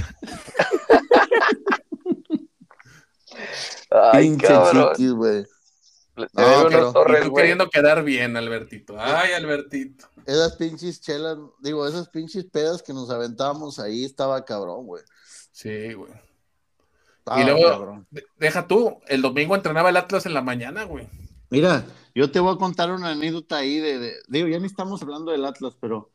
Ay, Pinche cabrón. chiquis, güey. Le- No, te debo pero- unas Y torres, tú güey. queriendo quedar bien, Albertito. Ay, Albertito. Esas pinches chelas, digo, esas pinches pedas que nos aventábamos ahí, estaba cabrón, güey. Sí, güey. Estaba Y luego, cabrón. de- deja tú, el domingo entrenaba el Atlas en la mañana, güey. Mira, yo te voy a contar una anécdota ahí de, de- digo, ya ni estamos hablando del Atlas, pero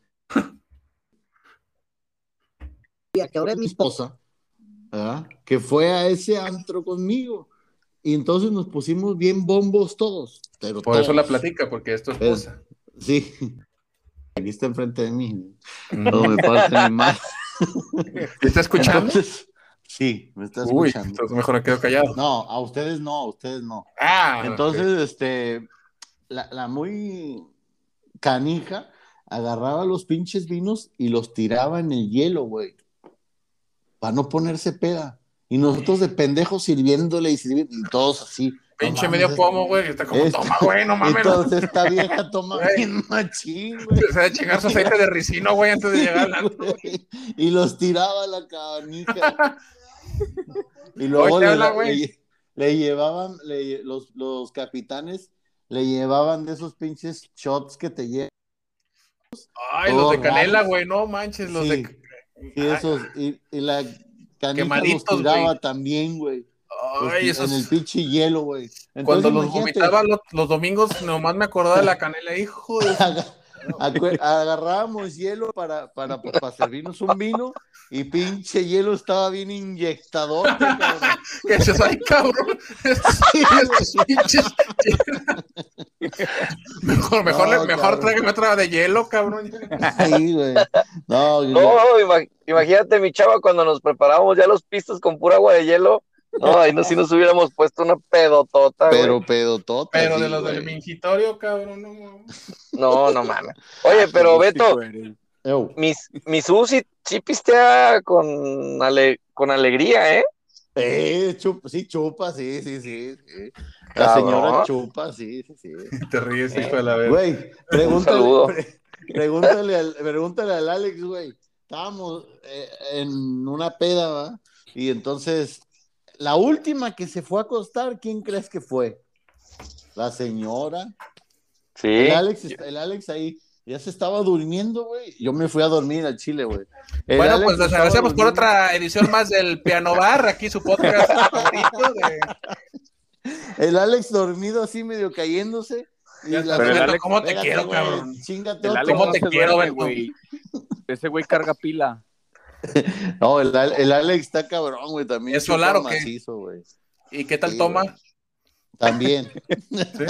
que ahora es mi esposa, ¿verdad? Que fue a ese antro conmigo. Y entonces nos pusimos bien bombos todos, pero Por eso todos. la platica, porque es tu esposa. Sí. Aquí está enfrente de mí. No me parte ni más. ¿Te está escuchando? Entonces, sí, me está Uy, escuchando. entonces mejor me quedo callado. No, a ustedes no, a ustedes no. Ah, Entonces, ok. este, la, la muy canija agarraba los pinches vinos y los tiraba en el hielo, güey, para no ponerse peda. Y nosotros de pendejos sirviéndole y sirviendo, y todos así. Pinche no medio mames, pomo, güey, que está como, este- toma, güey, no mames. No. Entonces esta vieja toma Güey. bien machín, güey. Se va a chingar su aceite de ricino, güey, antes de llegar al... Güey, y los tiraba a la canija. Y luego Hoy te le, habla, le- güey. le llevaban, le- los, los capitanes le llevaban de esos pinches shots que te llevan. Ay, los de Todos canela, raros. güey, no manches, los Sí, de... sí, esos, y, y la canija Quemaditos, los tiraba güey. también, güey. Los Ay, ti- esos... En el pinche hielo, güey. Entonces, Cuando los imagínate, vomitaba los, los domingos, nomás me acordaba de la canela, hijo de... aga- acue- agarrábamos hielo para, para, pues, para servirnos un vino y pinche hielo estaba bien inyectador, cabrón. Que dices, ay, cabrón. Esos pinches... Mejor, mejor, No, le- mejor cabrón. tráigame otra de hielo, cabrón. Ahí, güey. No, No, ima- imagínate, mi chava, cuando nos preparábamos ya los pistos con pura agua de hielo. No, ahí no, si nos hubiéramos puesto una pedotota, güey. pero pedotota. Pero sí, de los del güey. mingitorio, cabrón, no mames. No, no mames. Oye, pero Beto, Ew. mis, mi Susi sí pistea con, ale- con alegría, ¿eh? Eh, chupa, sí, chupa, sí, sí, sí. sí. La Cabrón. señora chupa, sí, sí, sí. Te ríes, hijo de la verga. Güey, pregúntale, saludo. pre- pregúntale, al, pregúntale al Alex, güey. Estábamos eh, en una peda, ¿va? Y entonces, la última que se fue a acostar, ¿quién crees que fue? La señora. Sí. El Alex, está- el Alex ahí. Ya se estaba durmiendo, güey. Yo me fui a dormir al Chile, güey. Bueno, Alex pues les agradecemos por otra edición más del Piano Bar, aquí su podcast favorito. De... El Alex dormido así medio cayéndose. Y la pero el Alex, ¿cómo te quiero, güey, cabrón? Chingate el otro. ¿Cómo te quiero, duerme, güey? Ese güey carga pila. No, el, el Alex está cabrón, güey, también. ¿Es solar o qué? Macizo, güey. ¿Y qué tal sí, toma? Güey. También. ¿Sí?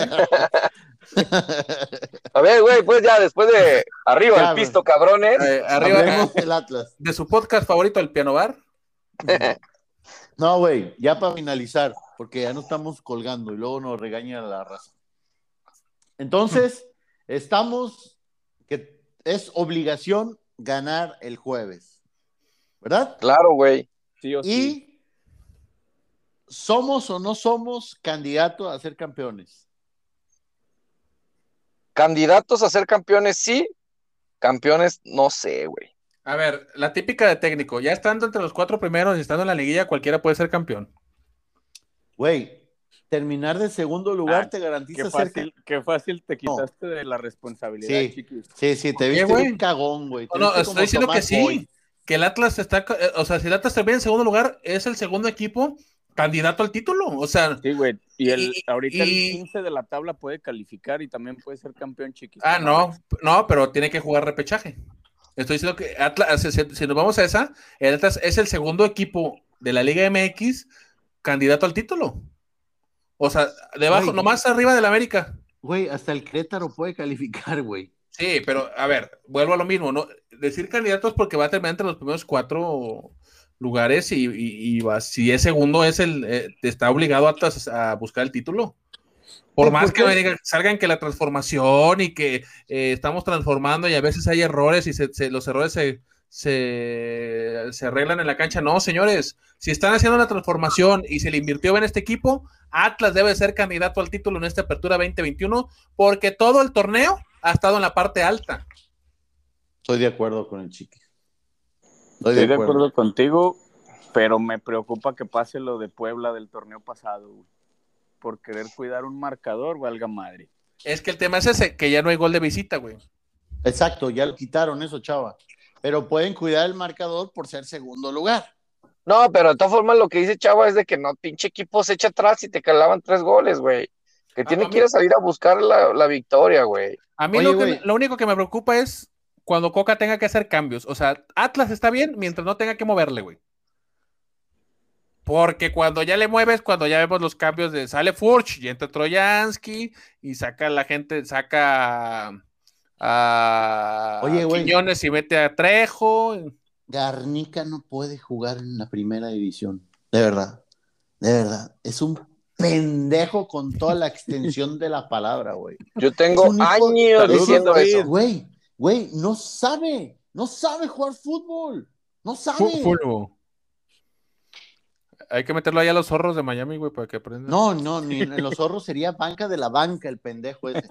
A ver, güey, pues ya después de arriba ya, el pisto, cabrones. Eh, arriba eh, el Atlas. De su podcast favorito, el Piano Bar. No, güey, ya para finalizar, porque ya no estamos colgando y luego nos regaña la raza. Entonces, estamos, que es obligación ganar el jueves, ¿verdad? Claro, güey. Sí o y sí. ¿somos o no somos candidatos a ser campeones? Candidatos a ser campeones, sí. Campeones, no sé, güey. A ver, la típica de técnico, ya estando entre los cuatro primeros y estando en la liguilla, cualquiera puede ser campeón. Güey, terminar de segundo lugar ah, te garantiza qué fácil, ser... Qué fácil te quitaste no. de la responsabilidad, sí, chiquis. Sí, sí, te viste un cagón, güey. No, no estoy diciendo que sí, Boy. Que el Atlas está, o sea, si el Atlas termina en segundo lugar, es el segundo equipo candidato al título, o sea... Sí, güey, y, el, y ahorita y, el quince de la tabla puede calificar y también puede ser campeón, chiquis. Ah, no, no, pero tiene que jugar repechaje. Estoy diciendo que Atlas, si, si nos vamos a esa, el Atlas es el segundo equipo de la Liga M X candidato al título. O sea, debajo, güey, nomás arriba del América. Güey, hasta el Querétaro puede calificar, güey. Sí, pero a ver, vuelvo a lo mismo, ¿no? Decir candidatos porque va a terminar entre los primeros cuatro lugares y, y, y va, si es segundo, es el eh, está obligado a, a buscar el título. Por sí, más que me digan, salgan que la transformación y que eh, estamos transformando y a veces hay errores y se, se, los errores se, se, se arreglan en la cancha. No, señores, si están haciendo una transformación y se le invirtió en este equipo, Atlas debe ser candidato al título en esta apertura veinte veintiuno porque todo el torneo ha estado en la parte alta. Estoy de acuerdo con el Chiqui. Estoy de, de acuerdo. acuerdo contigo, pero me preocupa que pase lo de Puebla del torneo pasado, güey. Por querer cuidar un marcador, valga madre. Es que el tema es ese, que ya no hay gol de visita, güey. Exacto, ya lo quitaron eso, chava. Pero pueden cuidar el marcador por ser segundo lugar. No, pero de todas formas lo que dice Chava es de que no, pinche equipo se echa atrás y te calaban tres goles, güey. Que tiene a, a que ir a salir a buscar la, la victoria, güey. A mí Oye, lo, que, lo único que me preocupa es cuando Coca tenga que hacer cambios. O sea, Atlas está bien mientras no tenga que moverle, güey. Porque cuando ya le mueves, cuando ya vemos los cambios de sale Furch y entra Troyansky y saca a la gente, saca a Oye, Quiñones y mete a Trejo. Garnica no puede jugar en la primera división, de verdad, de verdad, es un pendejo con toda la extensión de la palabra, güey. Yo tengo años diciendo eso. Güey, güey, no sabe, no sabe jugar fútbol, no sabe. Fútbol. Hay que meterlo ahí a los zorros de Miami, güey, para que aprendan. No, no, ni en los zorros sería banca de la banca el pendejo ese.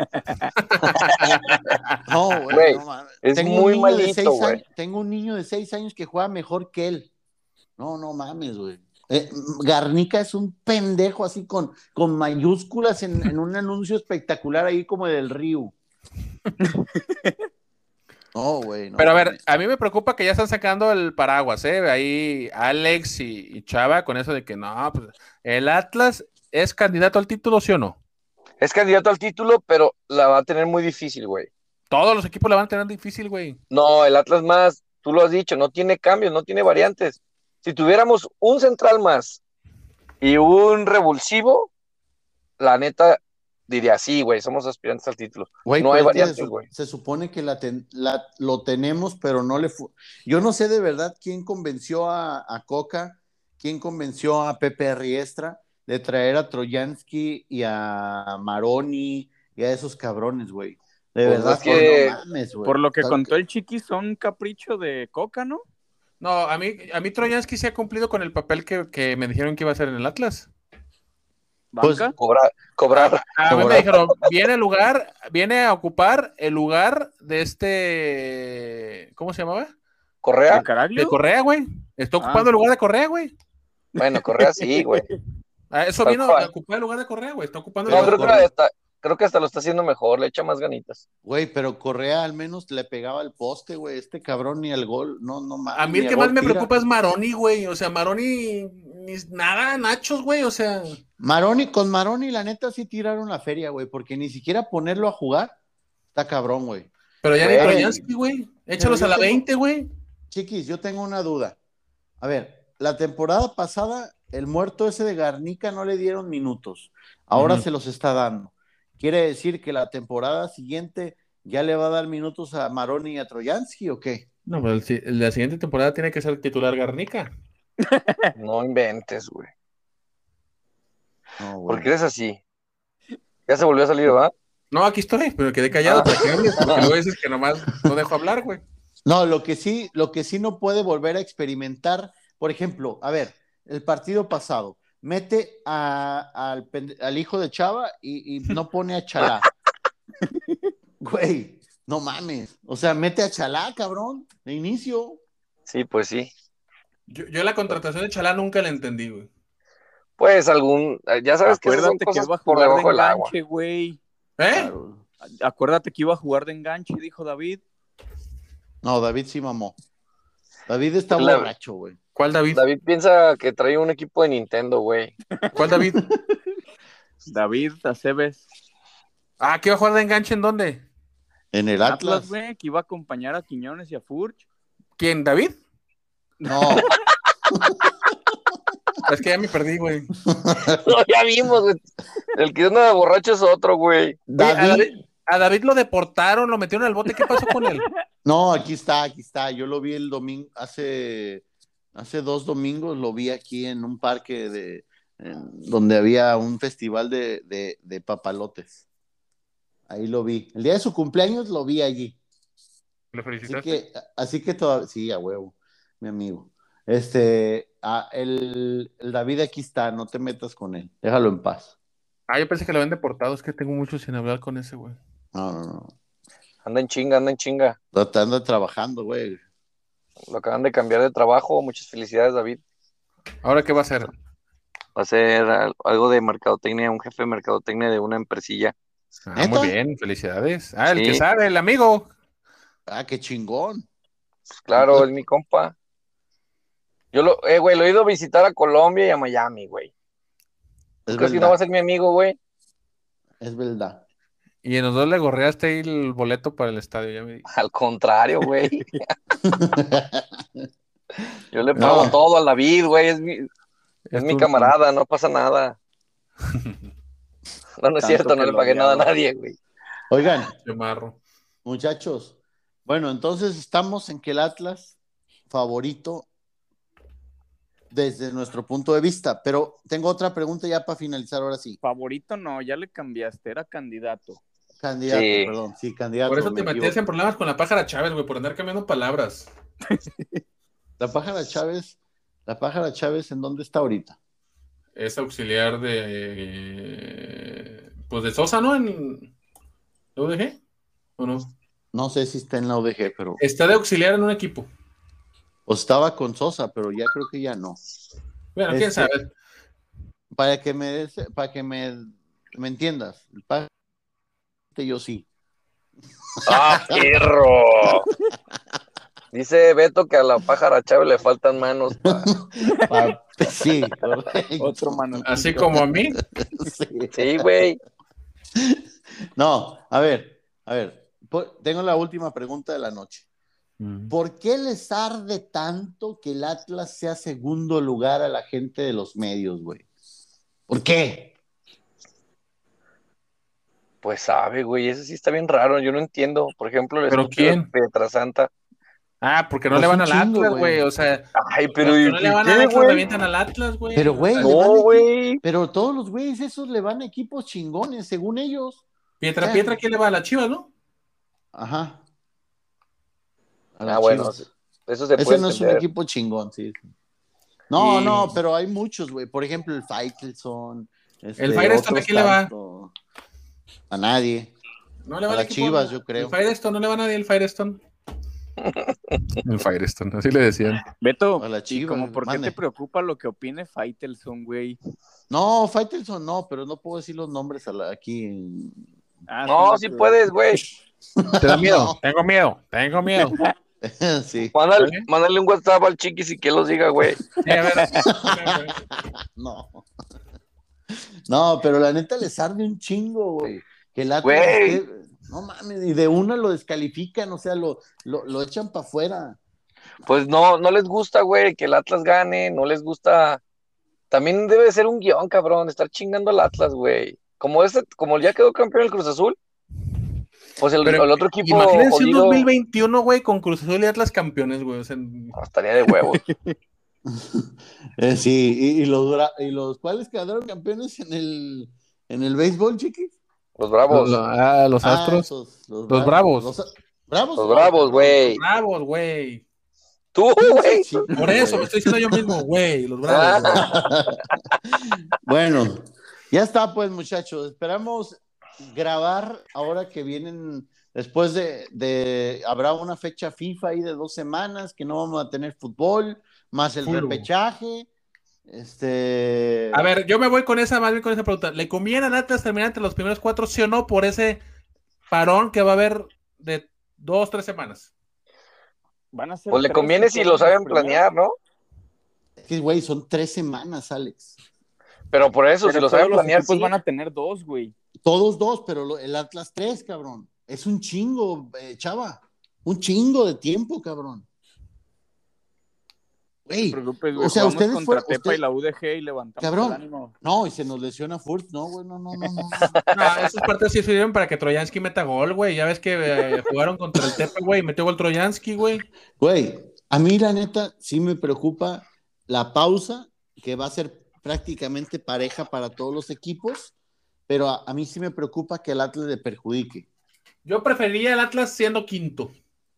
No, güey, no mames. Es tengo muy un malito, güey. Tengo un niño de seis años que juega mejor que él. No, no mames, güey. Eh, Garnica es un pendejo así con, con mayúsculas en, en un anuncio espectacular ahí como del Río. No, güey. No, pero a ver, a mí me preocupa que ya están sacando el paraguas, ¿eh? Ahí Alex y, y Chava con eso de que no, pues el Atlas es candidato al título, ¿sí o no? Es candidato al título, pero la va a tener muy difícil, güey. Todos los equipos la van a tener difícil, güey. No, el Atlas más, tú lo has dicho, no tiene cambios, no tiene variantes. Si tuviéramos un central más y un revulsivo, la neta... diría, sí, güey, somos aspirantes al título. Güey, no hay variantes, güey. Se, se supone que la, ten, la lo tenemos, pero no le fue. Yo no sé de verdad quién convenció a, a Coca, quién convenció a Pepe Riestra de traer a Troyansky y a Maroni y a esos cabrones, güey. De pues verdad, es que, no mames, güey. Por lo que contó el Chiqui, son capricho de Coca, ¿no? No, a mí, a mí Troyansky se ha cumplido con el papel que, que me dijeron que iba a hacer en el Atlas. Pues, cobrar, cobrar. A, a mí cobrar. me dijeron, viene el lugar, viene a ocupar el lugar de este, ¿cómo se llamaba? ¿Correa? ¿De Caraglio? De Correa, güey. Está ocupando ah. el lugar de Correa, güey. Bueno, Correa sí, güey. Eso vino a ocupar el lugar de Correa, güey. Está ocupando no, el lugar creo de Correa. Que hasta, creo que hasta lo está haciendo mejor, le echa más ganitas. Güey, pero Correa al menos le pegaba al poste, güey. Este cabrón ni al gol, no, no mames. A mí el ni que a más gol me tira. preocupa es Maroni, güey. O sea, Maroni, ni nada, Nachos, güey. O sea, Maroni, con Maroni, la neta sí tiraron la feria, güey, porque ni siquiera ponerlo a jugar está cabrón, güey. pero ya ni Güey. Troyansky, güey. Échalos yo a la tengo- veinte, güey. Chiquis, yo tengo una duda. A ver, la temporada pasada, el muerto ese de Garnica no le dieron minutos. Ahora Ujú. se los está dando. Quiere decir que la temporada siguiente ya le va a dar minutos a Maroni y a Troyansky, ¿o qué? No, pero el si- la siguiente temporada tiene que ser titular Garnica. No inventes, güey. No, ¿Por güey. qué eres así? Ya se volvió a salir, ¿verdad? No, aquí estoy, pero quedé callado Ah. para que hables, porque luego dices que nomás no dejo hablar, güey. No, lo que sí, lo que sí no puede volver a experimentar, por ejemplo, a ver, el partido pasado, mete a- al, pende- al hijo de Chava y, y no pone a Chalá. Güey, no mames. O sea, mete a Chalá, cabrón, de inicio. Sí, pues sí. Yo, yo la contratación de Chalá nunca la entendí, güey. Pues algún, ya sabes que esas son Acuérdate que cosas iba a por jugar de debajo del agua. enganche, güey. ¿Eh? Claro. Acuérdate que iba a jugar de enganche, dijo David. No, David sí mamó. David está La- borracho, güey. ¿Cuál David? David piensa que trae un equipo de Nintendo, güey. ¿Cuál David? David Aceves. Ah, ¿qué iba a jugar de enganche en dónde? En el Atlas, Atlas. güey, que iba a acompañar a Quiñones y a Furch. ¿Quién? ¿David? No, Es que ya me perdí, güey. No, ya vimos, güey. El que anda de borracho es otro, güey. Oye, a, David. David, a David lo deportaron, lo metieron al bote. ¿Qué pasó con él? No, aquí está, aquí está. Yo lo vi el domingo, hace, hace dos domingos lo vi aquí en un parque de, en- donde había un festival de, de, de papalotes. Ahí lo vi. El día de su cumpleaños lo vi allí. ¿Lo Así felicitaste? que, así que todavía, sí, a huevo, mi amigo. Este, ah, el, el David aquí está, no te metas con él, déjalo en paz. Ah, yo pensé que lo habían deportado. Es que tengo mucho sin hablar con ese, güey. No, no, no. Anda en chinga, anda en chinga. Anda anda trabajando, güey. Lo acaban de cambiar de trabajo. Muchas felicidades, David. ¿Ahora qué va a hacer? Va a ser al- algo de mercadotecnia, un jefe de mercadotecnia de una empresilla. Ah, ¿Neta? muy bien, felicidades. Ah, el Sí. que sabe, el amigo. Ah, qué chingón. Pues claro, es mi compa. Yo lo, eh, güey, lo he ido a visitar a Colombia y a Miami, güey. ¿Tú Es crees que no verdad, va a ser mi amigo, güey? es verdad. Y en los dos le gorreaste ahí el boleto para el estadio, ya me di. Al contrario, güey. Yo le pago No. todo al David, güey. Es mi, es mi tu- camarada, no pasa nada. No, no es Tanto cierto, no que le lo pagué nada a odiaba. nadie, güey. Oigan, Qué marro. muchachos, bueno, entonces estamos en que el Atlas favorito desde nuestro punto de vista, pero tengo otra pregunta ya para finalizar ahora sí. Favorito no, ya le cambiaste, era candidato. Candidato, Sí. perdón, sí, candidato. Por eso me te metías equivoqué. en problemas con la pájara Chávez, güey, por andar cambiando palabras. La pájara Chávez, la pájara Chávez, ¿en dónde está ahorita? Es auxiliar de. eh, Pues de Sosa, ¿no? En. ¿Lo dejé? ¿O no? No sé si está en la O D G, pero Está de auxiliar en un equipo. o estaba con Sosa, pero ya creo que ya no. Bueno, quién Este- sabe. Para que me des- para que me, me entiendas, el pájaro, yo sí. ¡Ah, perro! Dice Beto que a la pájara Chávez le faltan manos. pa- Pa- sí, correcto. Otro mano. Así como a mí. Sí. Sí, güey. No, a ver, a ver, po- tengo la última pregunta de la noche. ¿Por qué les arde tanto que el Atlas sea segundo lugar a la gente de los medios, güey? ¿Por qué? Pues sabe, güey, eso sí está bien raro, yo no entiendo. Por ejemplo, el ¿Pero estúpido de quién? Pietrasanta. Ah, porque no Pues le van un al chingo, Atlas, güey. güey. O sea, Ay, pero los que ¿y no le van qué, al Atlas güey? le avientan al Atlas, güey. Pero, güey, O sea, le van No, a- güey. Pero todos los güeyes esos le van a equipos chingones, según ellos. Pietra, Pietra, ¿quién le va a la Chivas, no? Ajá. A las Ah, bueno, Chivas. eso se Ese puede no es un entender. equipo chingón, sí. No, Y- no, pero hay muchos, güey. Por ejemplo, el Faitelson. este, ¿El Firestone a otros quién le va? tanto. A nadie. No le A va al las equipo. Chivas, yo creo. El Firestone, no le va a nadie el Firestone. El Firestone, así le decían. Beto, Hola, ¿y Chivas, como por qué mande. te preocupa lo que opine Faitelson, güey? No, Faitelson no, pero no puedo decir los nombres a la- aquí. en- Ah, No, sí, sí pero- puedes, güey. ¿Te da miedo? No. Tengo miedo, tengo miedo. Sí. Mándale, ¿Vale? mándale un WhatsApp al Chiquis y que los diga, güey. Sí, a ver. No. No, pero la neta les arde un chingo, güey. Que el Atlas Güey. esté. No mames, y de una lo descalifican, o sea, lo, lo, lo echan para afuera. Pues no, no les gusta, güey, que el Atlas gane, no les gusta. También debe ser un guión, cabrón, estar chingando al Atlas, güey. Como ese, como ya quedó campeón el Cruz Azul, pues el, Pero el otro equipo imagínense un jodido, dos mil veintiuno, güey, con Cruz Azul y Atlas campeones, güey. O sea, no, estaría de huevos. Eh, sí, y, y los, bra- y los cuales quedaron campeones en el, en el béisbol, chiquis. Los lo- Bravos, lo- ah, los Ah, Astros. esos, los, Los Bravos. Los, ¿Bravos? los Ay, Bravos, perdón. güey. Bravos, güey. Tú, Pinche güey. chico, Por eso, me güey. estoy diciendo yo mismo, güey. Los Bravos, güey. Bueno, ya está, pues, muchachos. Esperamos grabar ahora que vienen, después de, de, habrá una fecha FIFA ahí de dos semanas que no vamos a tener fútbol, más el Fútbol. repechaje. Este. A ver, yo me voy con esa, más bien con esa pregunta. ¿Le conviene al Atlas terminar entre los primeros cuatro, sí o no, por ese parón que va a haber de dos, tres semanas? Van a ser Pues le tres conviene si fueron lo los saben primeros. planear, ¿no? Es que, güey, son tres semanas, Alex. Pero por eso, Pero si lo todos saben los planear, equipos sí. van a tener dos, güey. Todos dos, pero lo- el Atlas tres, cabrón. Es un chingo, eh, chava. Un chingo de tiempo, cabrón. No Güey, te preocupes, güey. o sea, Jugamos ustedes contra fueron- Tepa usted- y la U D G y levantamos Cabrón. el ánimo. no, y se nos lesiona Furt, no, güey, no, no, no, no. No, esas partes sí sirvieron para que Troyansky meta gol, güey. Ya ves que eh, jugaron contra el Tepa, güey, y metió gol Troyansky, güey. Güey, a mí la neta sí me preocupa la pausa, que va a ser prácticamente pareja para todos los equipos, pero a, a mí sí me preocupa que el Atlas le perjudique. Yo preferiría el Atlas siendo quinto.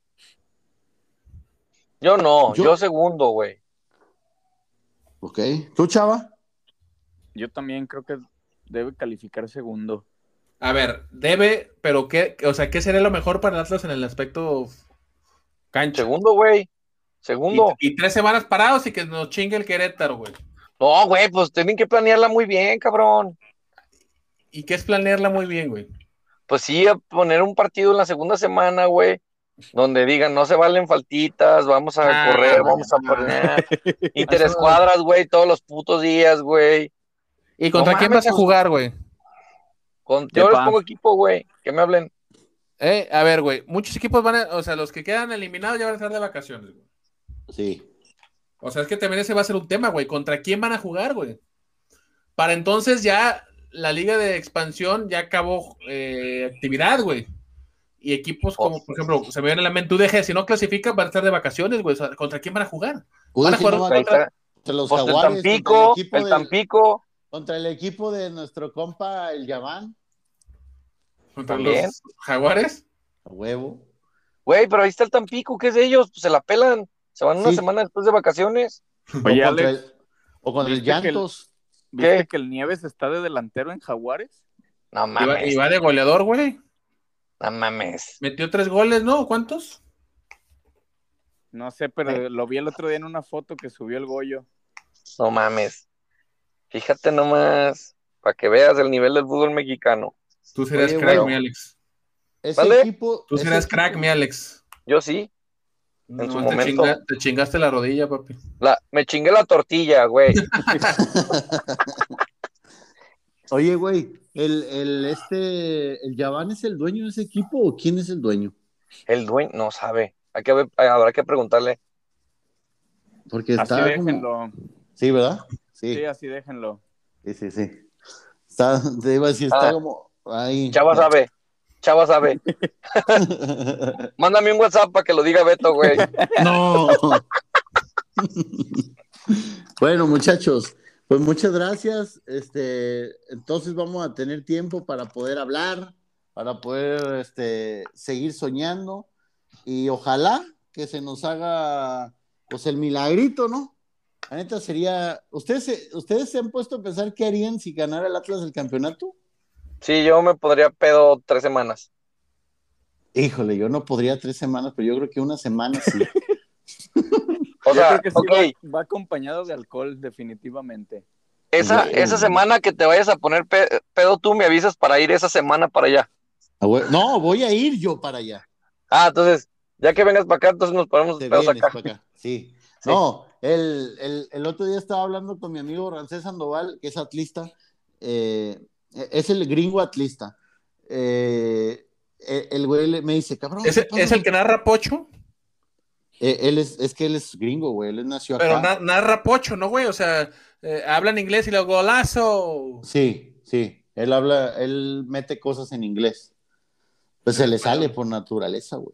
Yo no, Yo- yo, segundo, güey. ¿Ok? ¿Tú, chava? Yo también creo que debe calificar segundo. A ver, debe, pero qué, o sea, ¿qué sería lo mejor para el Atlas en el aspecto cancha? Segundo, güey. Y, Segundo. y tres semanas parados y que nos chingue el Querétaro, güey. No, güey, pues tienen que planearla muy bien, cabrón. ¿Y qué es planearla muy bien, güey? Pues sí, a poner un partido en la segunda semana, güey, donde digan, no se valen faltitas, vamos a Ah, correr, vamos a ah. poner interescuadras, güey, todos los putos días, güey. ¿Y contra No quién mames, vas a pues. jugar, güey? Con, De yo les paz. pongo equipo, güey, que me hablen. Eh, a ver, güey, muchos equipos van a, o sea, los que quedan eliminados ya van a estar de vacaciones, güey. Sí. O sea, es que también ese va a ser un tema, güey. ¿Contra quién van a jugar, güey? Para entonces ya la liga de expansión ya acabó eh, actividad, güey. Y equipos como, por ejemplo, se me viene a la mente U D G, si no clasifican van a estar de vacaciones, güey. O sea, ¿contra quién van a jugar? Van a Uy, jugar no, contra- Ahí está. contra los Pues el Jaguares, Tampico, contra el equipo el del- Tampico, contra el equipo de nuestro compa, el Yaván, contra También. los Jaguares. a huevo. güey, pero ahí está el Tampico, ¿qué es de ellos? Pues se la pelan, se van una Sí. semana después de vacaciones. Oye, o contra Alex, el, o contra el ¿viste que el- Llantos. ¿viste ¿Qué? que el Nieves está de delantero en Jaguares? No Y va, mames, y va de goleador, güey. no mames. Metió tres goles, ¿no? ¿Cuántos? No sé, pero lo vi el otro día en una foto que subió el Goyo. No mames. Fíjate nomás, para que veas el nivel del fútbol mexicano. Tú serás Oye, crack, güey. mi Alex. Ese ¿Vale? equipo. Tú ese serás equipo- crack, mi Alex. Yo sí, No, En su te, momento. chinga- te chingaste la rodilla, papi. la, me chingué la tortilla, güey. Oye, güey, el, el, este, el Yaván es el dueño de ese equipo o quién es el dueño? El dueño no sabe. Hay que ver, habrá que preguntarle. Porque Así está como... déjenlo. Sí, ¿verdad? Sí, Sí, así déjenlo. sí, sí, sí. Está, te iba a decir, está Ah. como ahí. Chava sabe, Chava sabe. Mándame un WhatsApp para que lo diga Beto, güey. No. Bueno, muchachos, pues muchas gracias. Este, entonces vamos a tener tiempo para poder hablar, para poder este, seguir soñando y ojalá que se nos haga pues el milagrito, ¿no? La neta sería, ¿ustedes se, ¿ustedes se han puesto a pensar qué harían si ganara el Atlas el campeonato? Sí, yo me podría pedo tres semanas. Híjole, yo no podría tres semanas, pero yo creo que una semana sí. O Yo sea, creo que sí ok, va, va acompañado de alcohol, definitivamente. esa, Güey, esa güey. semana que te vayas a poner pe- pedo, tú me avisas para ir esa semana para allá. Ah, güey, no, voy a ir yo para allá. Ah, entonces, ya que vengas para acá, entonces nos ponemos Te pedos vienes acá. para acá, sí. Sí. No, el, el, el otro día estaba hablando con mi amigo Rancés Sandoval, que es atlista, eh, es el gringo atlista. Eh, el, el güey le- me dice, cabrón, ¿Es, ¿qué es pasa? el que narra Pocho? Eh, él es, es que él es gringo, güey, él nació Pero acá. na- narra Pocho, ¿no, güey? O sea, eh, hablan inglés y luego golazo. Sí, sí, él habla, él mete cosas en inglés. Pues se Eh, le bueno, sale por naturaleza, güey.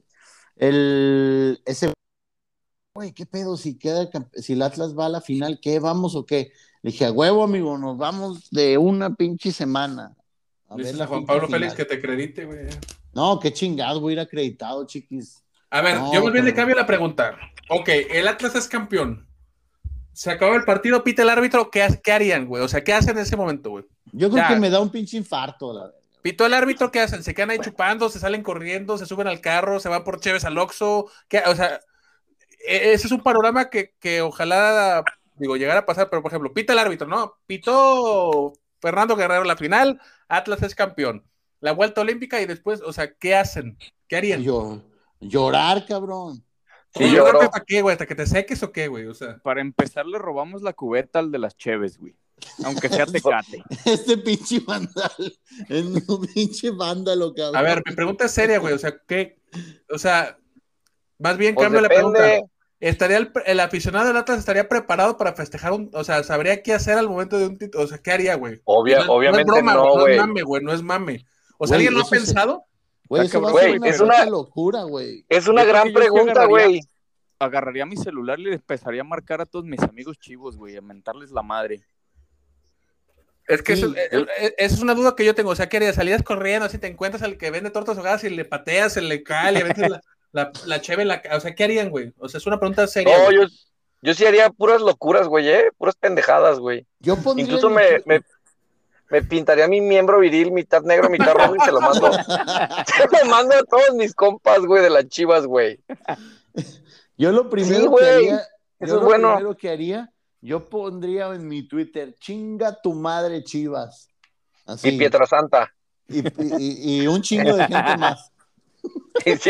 El, ese, güey, ¿qué pedo? Si queda, el campe- si el Atlas va a la final, ¿qué? ¿Vamos o qué? Le dije, a huevo, amigo, nos vamos de una pinche semana a ver dices a la Juan pinche Pablo Félix final. que te acredite, güey. No, qué chingado, voy a ir acreditado, chiquis. A ver, yo No, más bien le cabrón. cambio la pregunta. Ok, el Atlas es campeón. Se acabó el partido, pita el árbitro, ¿qué, ha- qué harían, güey? O sea, ¿qué hacen en ese momento, güey? Yo creo que Ya, me da un pinche infarto, la verdad. pitó el árbitro, ¿qué hacen? ¿Se quedan ahí chupando, se salen corriendo, se suben al carro, se van por Cheves al Oxxo? ¿Qué? O sea, e- ese es un panorama que, que ojalá, digo, llegara a pasar, pero por ejemplo, pita el árbitro, ¿no? Pitó Fernando Guerrero la final, Atlas es campeón. La vuelta olímpica y después, o sea, ¿qué hacen? ¿Qué harían? Yo, llorar, cabrón. Sí, ¿Y llorarte lloro. hasta qué, güey? ¿Hasta que te seques o qué, güey? O sea, Para empezar, le robamos la cubeta al de las Cheves, güey. Aunque sea Tecate. Este pinche vandal, es un pinche vándalo, a ver, cabrón. mi pregunta es seria, güey. O sea, ¿qué? O sea, más bien Pues cambio la pregunta. depende. ¿Estaría el, el aficionado del Atlas estaría preparado para festejar un, o sea, sabría qué hacer al momento de un título? O sea, ¿qué haría, güey? Y Obvia, no, no es obviamente broma, güey, no, no es güey. mame, güey, no es mame. O sea, ¿alguien Güey, lo ha eso se, pensado? güey, Está eso va a cabrón, ser Güey, güey, una es pero una, puta locura, güey. es una yo creo gran que yo sí pregunta, agarraría, güey. agarraría mi celular y le empezaría a marcar a todos mis amigos chivos, güey, a mentarles la madre. Es que eso, Sí, eh, eh, esa es una duda que yo tengo. O sea, ¿qué harías? ¿Salías corriendo así te encuentras al que vende tortas ahogadas y le pateas, se le cae, le aventas la, la, la cheve en la ca- O sea, ¿qué harían, güey? O sea, es una pregunta seria, No, güey. yo, yo sí haría puras locuras, güey, ¿eh? Puras pendejadas, güey. yo pondría Incluso en mi me, me, Twitter. me pintaría mi miembro viril, mitad negro, mitad rojo, y se lo mando, se lo mando a todos mis compas, güey, de las Chivas, güey. Yo lo Sí, primero que güey. haría, yo Eso es lo bueno. primero que haría, yo pondría en mi Twitter, chinga tu madre, Chivas. Y Así. Pietrasanta. Y, y, y un chingo de gente más. Sí, sí,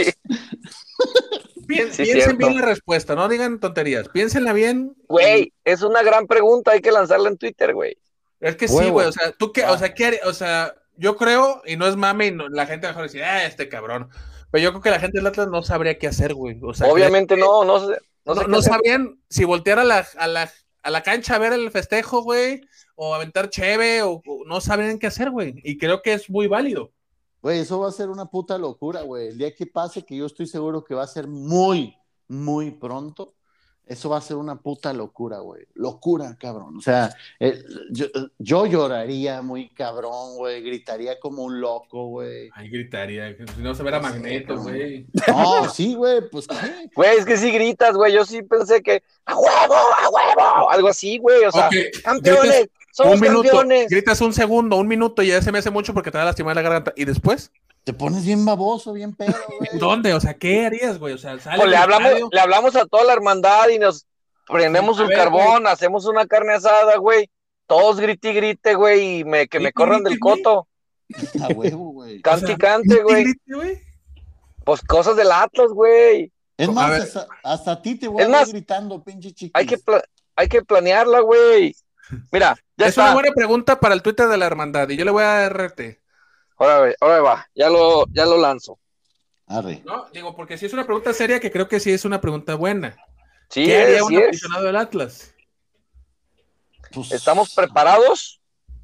Pien- sí, piensen bien cierto. la respuesta, no digan tonterías. Piénsenla bien. Y Güey, es una gran pregunta, hay que lanzarla en Twitter, güey. es que sí, güey. O Huevo. sea, tú qué, o sea, ¿qué harías? O sea, yo creo, y no es mame, y no- la gente mejor decir, ah, este cabrón. Pero yo creo que la gente del Atlas no sabría qué hacer, güey. O sea, cree- Obviamente no, no sé, no no, sé qué no hacer. sabrían si voltear a la, a la, a la cancha a ver el festejo, güey, o aventar cheve, o, o no sabrían qué hacer, güey. Y creo que es muy válido. Güey, eso va a ser una puta locura, güey. El día que pase, que yo estoy seguro que va a ser muy, muy pronto, eso va a ser una puta locura, güey. Locura, cabrón. O sea, eh, yo, yo lloraría muy cabrón, güey. Gritaría como un loco, güey. Ay, gritaría, si no se verá No sé, Magneto, cabrón. güey. No, sí, güey, pues qué. Güey, es que sí gritas, güey. Yo sí pensé que ¡a huevo, a huevo! Algo así, güey. O sea, Ok, campeones, gritas somos un minuto, campeones. gritas un segundo, un minuto y ya se me hace mucho porque te va a lastimar la garganta. ¿Y después? Te pones bien baboso, bien pedo, güey. ¿Dónde? O sea, ¿qué harías, güey? O sea, sales Pues le del hablamos, estadio. le hablamos a toda la hermandad y nos prendemos Sí, a un ver, carbón, güey. hacemos una carne asada, güey. Todos grite y grite, güey, y me, que me Grite, corran grite, del güey. coto. A huevo, güey. O Cante sea, y cante, grite, güey. grite, güey. Pues cosas del Atlas, güey. Es A más, ver. hasta, hasta a ti te voy Es a ver más, gritando, pinche chiquis. Hay que, pla- hay que planearla, güey. Mira, ya Es está. una buena pregunta para el Twitter de la hermandad y yo le voy a dar R T. Ahora, ve- ahora va, ya lo, ya lo lanzo. Arre. No, digo, porque si es una pregunta seria, que creo que sí es una pregunta buena. Sí ¿Qué haría es, un sí es. aficionado del Atlas? Pues, ¿Estamos preparados?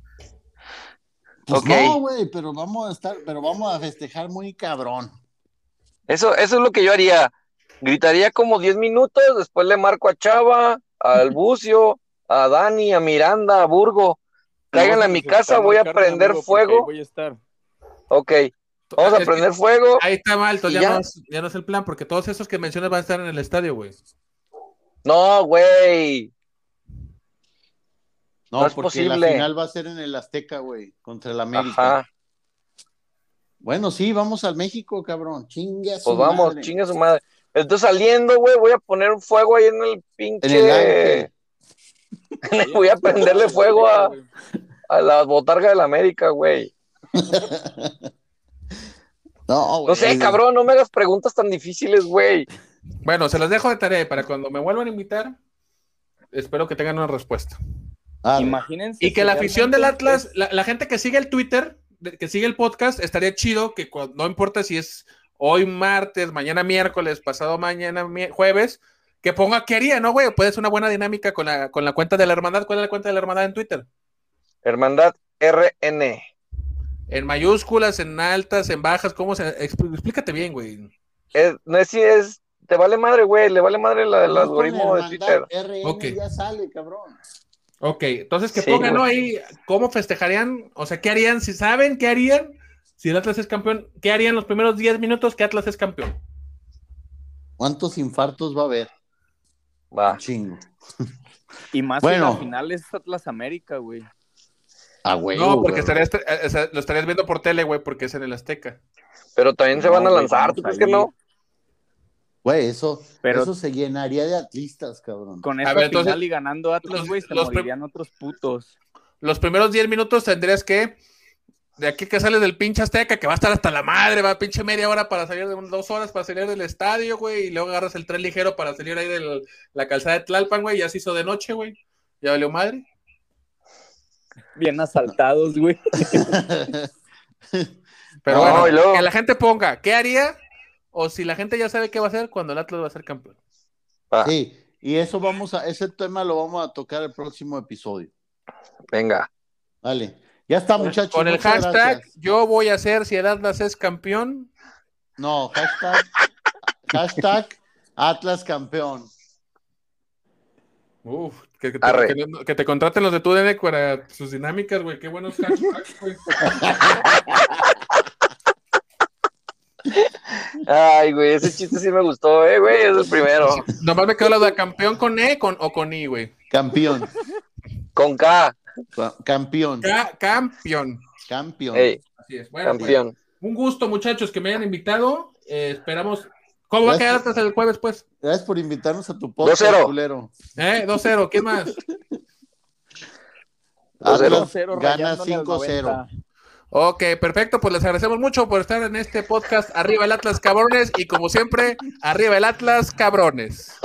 pues Ok. no, güey, pero vamos a estar, pero vamos a festejar muy cabrón. Eso, eso es lo que yo haría. Gritaría como diez minutos, después le marco a Chava, al Bucio, a Dani, a Miranda, a Burgo. Cáiganle a mi casa, voy a prender fuego. Voy a estar. Ok, vamos a Es que prender fuego. ahí está mal, entonces ¿Y ya, ya? No es, ya no es el plan, porque todos esos que mencionas van a estar en el estadio, güey. No, güey. No, No es porque la posible. final va a ser en el Azteca, güey, contra el América. Ajá. Bueno, sí, vamos al México, cabrón. Chingue a su Pues vamos, madre. chingue a su madre. Estoy saliendo, güey, voy a poner un fuego ahí en el pinche... En el Ángel. Voy a prenderle fuego a, a la botarga de la América, güey. No, güey. No sé, cabrón, no me hagas preguntas tan difíciles, güey. Bueno, se las dejo de tarea para cuando me vuelvan a invitar. Espero que tengan una respuesta. Ah, Imagínense. Y que la si afición del realmente Atlas, es- la, la gente que sigue el Twitter, de- que sigue el podcast, estaría chido que cuando, no importa si es hoy martes, mañana miércoles, pasado mañana mi- jueves, que ponga qué haría, ¿no, güey? Puede ser una buena dinámica con la, con la cuenta de la hermandad. ¿Cuál es la cuenta de la hermandad en Twitter? Hermandad R N. En mayúsculas, en altas, en bajas, ¿cómo se...? Expl- Explícate bien, güey. Es, no es si es... Te vale madre, güey, le vale madre la, el nomás algoritmo pon de Hermandad Twitter. R N Ok. ya sale, cabrón. Ok, entonces que Sí, pongan, ¿no? güey. Ahí cómo festejarían, o sea, ¿qué harían? Si saben qué harían, si el Atlas es campeón, ¿qué harían los primeros diez minutos que Atlas es campeón? ¿Cuántos infartos va a haber? Va. Chingo. Y más Bueno. si la final es Atlas América, güey. Ah, güey. No, porque estarías, eh, o sea, lo estarías viendo por tele, güey, porque es en el Azteca. Pero también se No, van a güey, lanzar, vamos ¿tú a crees que ir. no? Güey, eso, Pero- eso se llenaría de atlistas, cabrón. Con A esta ver, entonces, final y ganando Atlas, los- güey, se los prim- morirían otros putos. Los primeros diez minutos tendrías que, de aquí que sales del pinche Azteca, que va a estar hasta la madre, va pinche media hora para salir, de un- dos horas para salir del estadio, güey, y luego agarras el tren ligero para salir ahí de la calzada de Tlalpan, güey, ya se hizo de noche, güey, ya valió madre. Bien asaltados, güey. Pero No, bueno, y luego- que la gente ponga, ¿qué haría? O si la gente ya sabe qué va a hacer cuando el Atlas va a ser campeón. Va, Sí, y eso vamos a, ese tema lo vamos a tocar el próximo episodio. venga. Vale. Ya está, muchachos. Con el muchas hashtag, gracias. yo voy a hacer si el Atlas es campeón. No, hashtag, hashtag Atlas campeón. Uf, que, que, te, Arre. que, no- que te contraten los de tu D N para sus dinámicas, güey. Qué buenos hashtags, güey. Ay, güey, ese chiste sí me gustó, eh, güey, es el primero. Nomás me quedó la duda, ¿campeón con E con, o con I, güey? Campeón. Con K, Campeón. Ca- campeón. Campeón. ey, Así es. Bueno, campeón. pues, un gusto, muchachos, que me hayan invitado. Eh, esperamos. ¿Cómo va a quedar Gracias. Atlas el jueves, pues? Gracias por invitarnos a tu podcast, dos cero. culero. ¿Eh? dos cero. ¿Quién más? dos cero. Atlas dos cero, gana rayándole al cinco cero. noventa. Ok, perfecto. Pues les agradecemos mucho por estar en este podcast. Arriba el Atlas, cabrones. Y como siempre, arriba el Atlas, cabrones.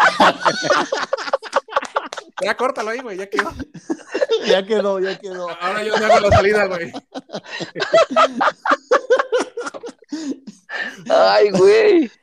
Ya córtalo ahí, güey. Ya quedó. Ya quedó, ya quedó. Ahora yo me hago la salida, güey. Ay, güey.